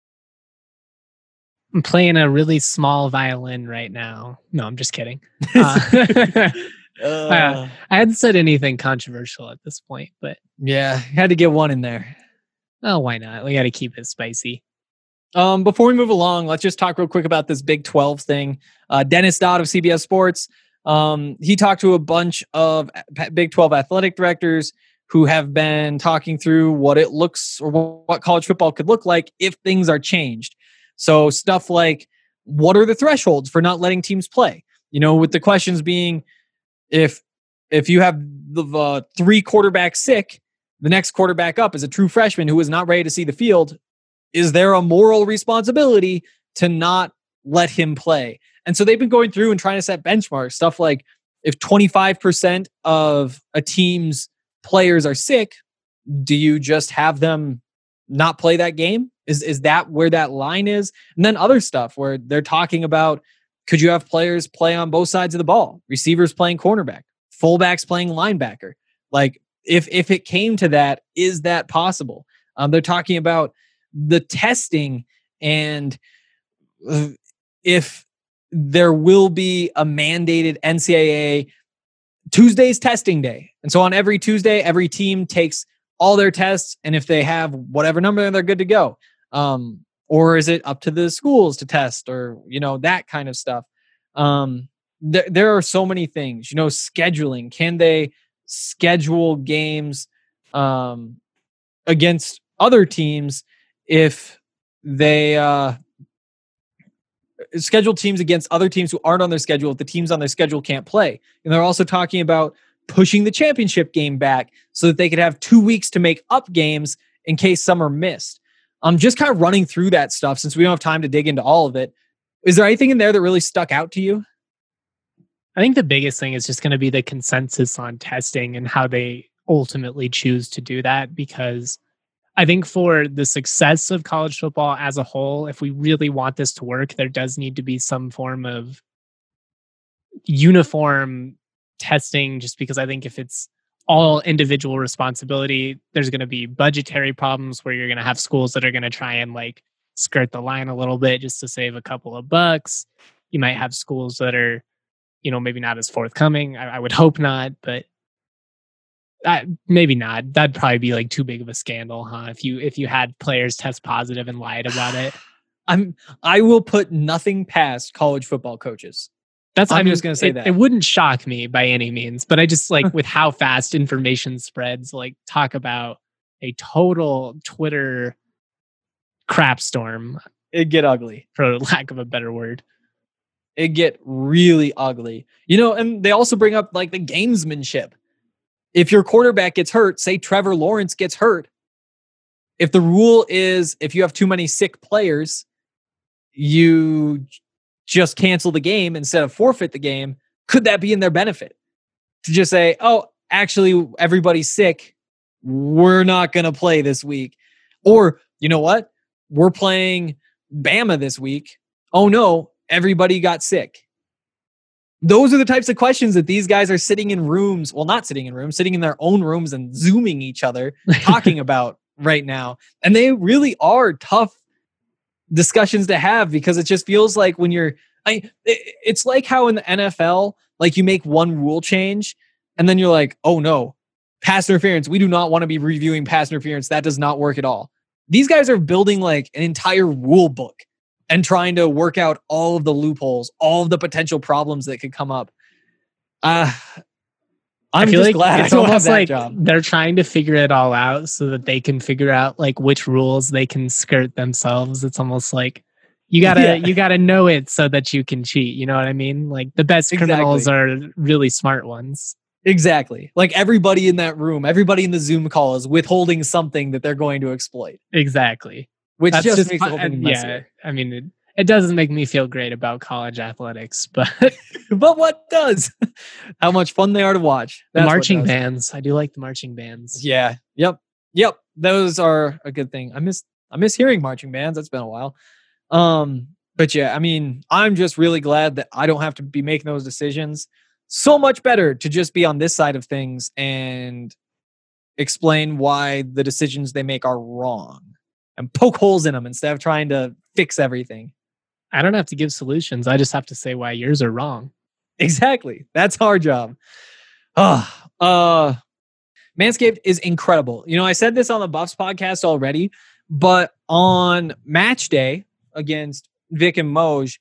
Speaker 4: I'm playing a really small violin right now. No, I'm just kidding. Uh,
Speaker 5: Uh,
Speaker 4: I hadn't said anything controversial at this point, but
Speaker 5: yeah, had to get one in there.
Speaker 4: oh, why not? We got to keep it spicy.
Speaker 5: Um, before we move along, let's just talk real quick about this Big twelve thing. Uh, Dennis Dodd of C B S Sports, um, he talked to a bunch of Big twelve athletic directors who have been talking through what it looks or what college football could look like if things are changed. So stuff like, what are the thresholds for not letting teams play? You know, with the questions being, if if you have the uh, three quarterbacks sick, the next quarterback up is a true freshman who is not ready to see the field. Is there a moral responsibility to not let him play? And so they've been going through and trying to set benchmarks. Stuff like, if twenty-five percent of a team's players are sick, do you just have them not play that game? Is is that where that line is? And then other stuff where they're talking about, could you have players play on both sides of the ball? Receivers playing cornerback, fullbacks playing linebacker. Like, if if it came to that, is that possible? Um, they're talking about the testing and if there will be a mandated N C double A Tuesday's testing day. And so on every Tuesday, every team takes all their tests. And if they have whatever number, they're good to go. Um, or is it up to the schools to test, or, you know, that kind of stuff? Um, th- there are so many things, you know, scheduling. Can they schedule games um, against other teams if they, uh, schedule teams against other teams who aren't on their schedule if the teams on their schedule can't play. And they're also talking about pushing the championship game back so that they could have two weeks to make up games in case some are missed. I'm just kind of running through that stuff since we don't have time to dig into all of it. Is there anything in there that really stuck out to you?
Speaker 4: I think the biggest thing is just going to be the consensus on testing and how they ultimately choose to do that, because I think for the success of college football as a whole, if we really want this to work, there does need to be some form of uniform testing, just because I think if it's all individual responsibility, there's going to be budgetary problems where you're going to have schools that are going to try and like skirt the line a little bit just to save a couple of bucks. You might have schools that are, you know, maybe not as forthcoming. I, I would hope not, but I, maybe not. That'd probably be like too big of a scandal, huh? If you if you had players test positive and lied about it.
Speaker 5: I'm I will put nothing past college football coaches.
Speaker 4: That's
Speaker 5: I'm
Speaker 4: I mean,
Speaker 5: just gonna say
Speaker 4: it,
Speaker 5: that.
Speaker 4: It wouldn't shock me by any means, but I just like with how fast information spreads, like talk about a total Twitter crap storm.
Speaker 5: It'd get ugly,
Speaker 4: for lack of a better word.
Speaker 5: It'd get really ugly. You know, and they also bring up like the gamesmanship. If your quarterback gets hurt, say Trevor Lawrence gets hurt, if the rule is if you have too many sick players, you just cancel the game instead of forfeit the game, could that be in their benefit? To just say, oh, actually, everybody's sick. We're not going to play this week. Or, you know what? We're playing Bama this week. Oh, no, everybody got sick. Those are the types of questions that these guys are sitting in rooms, well, not sitting in rooms, sitting in their own rooms and Zooming each other, talking about right now. And they really are tough discussions to have, because it just feels like when you're, I, it's like how in the N F L, like you make one rule change and then you're like, oh no, pass interference. We do not want to be reviewing pass interference. That does not work at all. These guys are building like an entire rule book and trying to work out all of the loopholes, all of the potential problems that could come up. Uh, I'm
Speaker 4: I feel
Speaker 5: just
Speaker 4: like
Speaker 5: glad
Speaker 4: it's
Speaker 5: I don't have
Speaker 4: almost
Speaker 5: that
Speaker 4: like
Speaker 5: job.
Speaker 4: they're trying to figure it all out so that they can figure out like which rules they can skirt themselves. It's almost like you gotta
Speaker 5: Yeah.
Speaker 4: you gotta know it so that you can cheat. You know what I mean? Like the best criminals
Speaker 5: Exactly.
Speaker 4: are really smart ones.
Speaker 5: Exactly. Like everybody in that room, everybody in the Zoom call is withholding something that they're going to exploit,
Speaker 4: Exactly.
Speaker 5: which
Speaker 4: That's
Speaker 5: just,
Speaker 4: just
Speaker 5: makes the
Speaker 4: fun-
Speaker 5: whole thing
Speaker 4: yeah.
Speaker 5: messier.
Speaker 4: I mean, it, it doesn't make me feel great about college athletics, but
Speaker 5: But what does? How much fun they are to watch.
Speaker 4: the
Speaker 5: That's what
Speaker 4: marching
Speaker 5: does.
Speaker 4: bands. I do like the marching bands.
Speaker 5: Yeah. Yep. Yep. Those are a good thing. I miss I miss hearing marching bands. That's been a while. Um, but yeah, I mean, I'm just really glad that I don't have to be making those decisions. So much better to just be on this side of things and explain why the decisions they make are wrong and poke holes in them instead of trying to fix everything.
Speaker 4: I don't have to give solutions. I just have to say why yours are wrong.
Speaker 5: Exactly. That's our job. Uh, uh, Manscaped is incredible. You know, I said this on the Buffs podcast already, but on match day against Vic and Moj,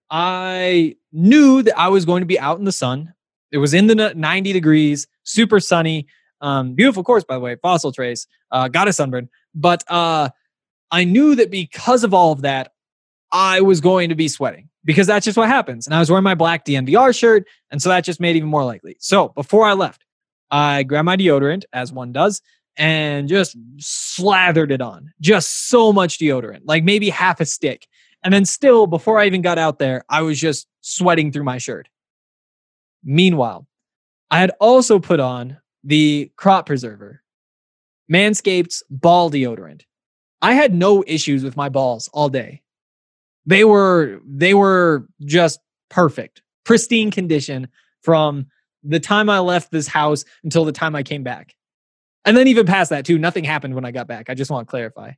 Speaker 5: I knew that I was going to be out in the sun. It was in the ninety degrees, super sunny, um, beautiful course, by the way, Fossil Trace, uh, got a sunburn. But uh, I knew that because of all of that, I was going to be sweating because that's just what happens. And I was wearing my black D N V R shirt. And so that just made it even more likely. So before I left, I grabbed my deodorant, as one does, and just slathered it on. Just so much deodorant, like maybe half a stick. And then still, before I even got out there, I was just sweating through my shirt. Meanwhile, I had also put on the crop preserver, Manscaped's ball deodorant. I had no issues with my balls all day. They were they were just perfect, pristine condition from the time I left this house until the time I came back. And then even past that too, nothing happened when I got back. I just want to clarify.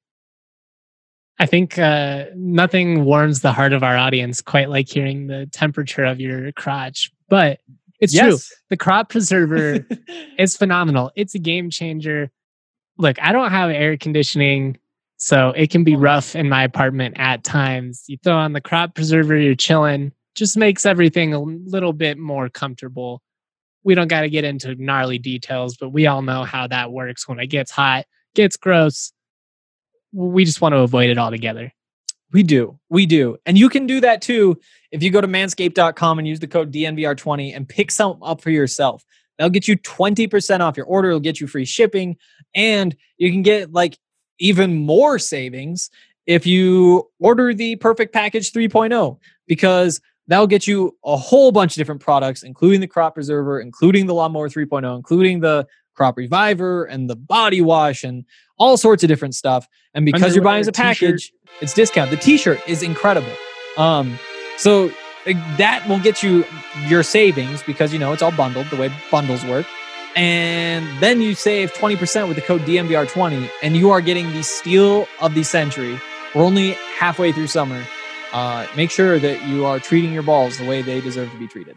Speaker 4: I think uh, nothing warms the heart of our audience quite like hearing the temperature of your crotch. But it's
Speaker 5: Yes.
Speaker 4: true. The crop preserver is phenomenal. It's a game changer. Look, I don't have air conditioning, so it can be rough in my apartment at times. You throw on the crop preserver, you're chilling. Just makes everything a little bit more comfortable. We don't got to get into gnarly details, but we all know how that works when it gets hot, gets gross. We just want to avoid it altogether.
Speaker 5: We do. We do. And you can do that too if you go to manscaped dot com and use the code D N V R twenty and pick some up for yourself. That'll get you twenty percent off your order. It'll get you free shipping. And you can get like even more savings if you order the Perfect Package three point oh, because that'll get you a whole bunch of different products, including the Crop Preserver, including the Lawnmower three point oh, including the Crop Reviver and the body wash and all sorts of different stuff. And because you're buying as a package, it's discount. The t-shirt is incredible. Um, so that will get you your savings because, you know, it's all bundled the way bundles work. And then you save twenty percent with the code D N V R twenty, and you are getting the steal of the century. We're only halfway through summer. Uh, make sure that you are treating your balls the way they deserve to be treated.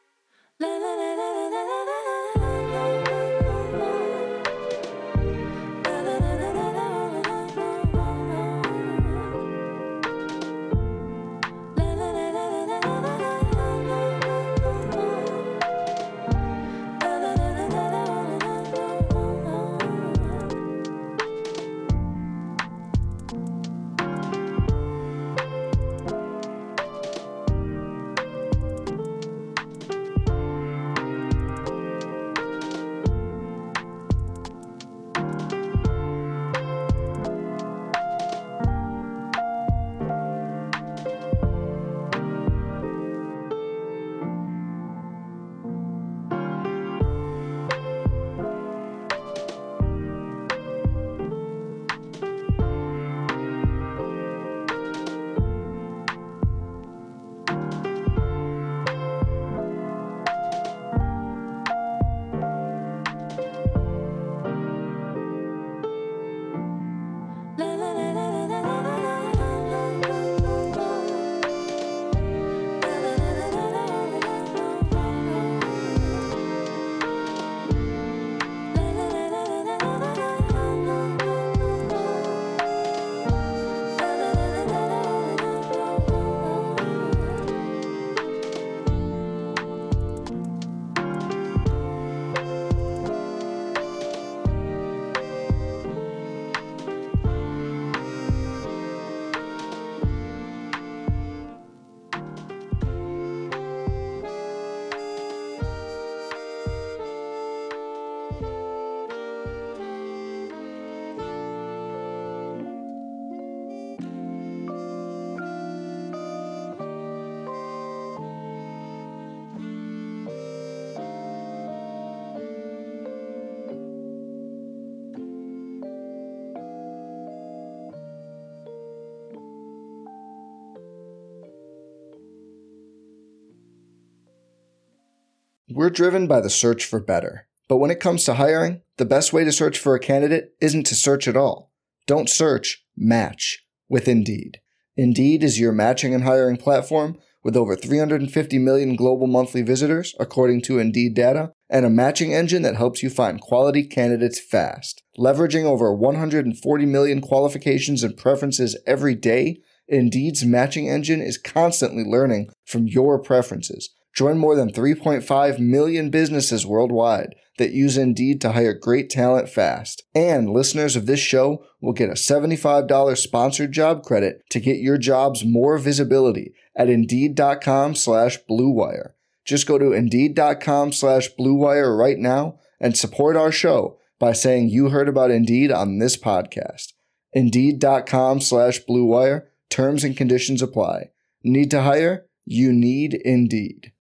Speaker 3: We're driven by the search for better. But when it comes to hiring, the best way to search for a candidate isn't to search at all. Don't search, match with Indeed. Indeed is your matching and hiring platform with over three hundred fifty million global monthly visitors, according to Indeed data, and a matching engine that helps you find quality candidates fast. Leveraging over one hundred forty million qualifications and preferences every day, Indeed's matching engine is constantly learning from your preferences. Join more than three point five million businesses worldwide that use Indeed to hire great talent fast. And listeners of this show will get a seventy-five dollars sponsored job credit to get your jobs more visibility at Indeed.com slash Blue Wire. Just go to Indeed.com slash Blue Wire right now and support our show by saying you heard about Indeed on this podcast. Indeed.com slash Blue Wire. Terms and conditions apply. Need to hire? You need Indeed.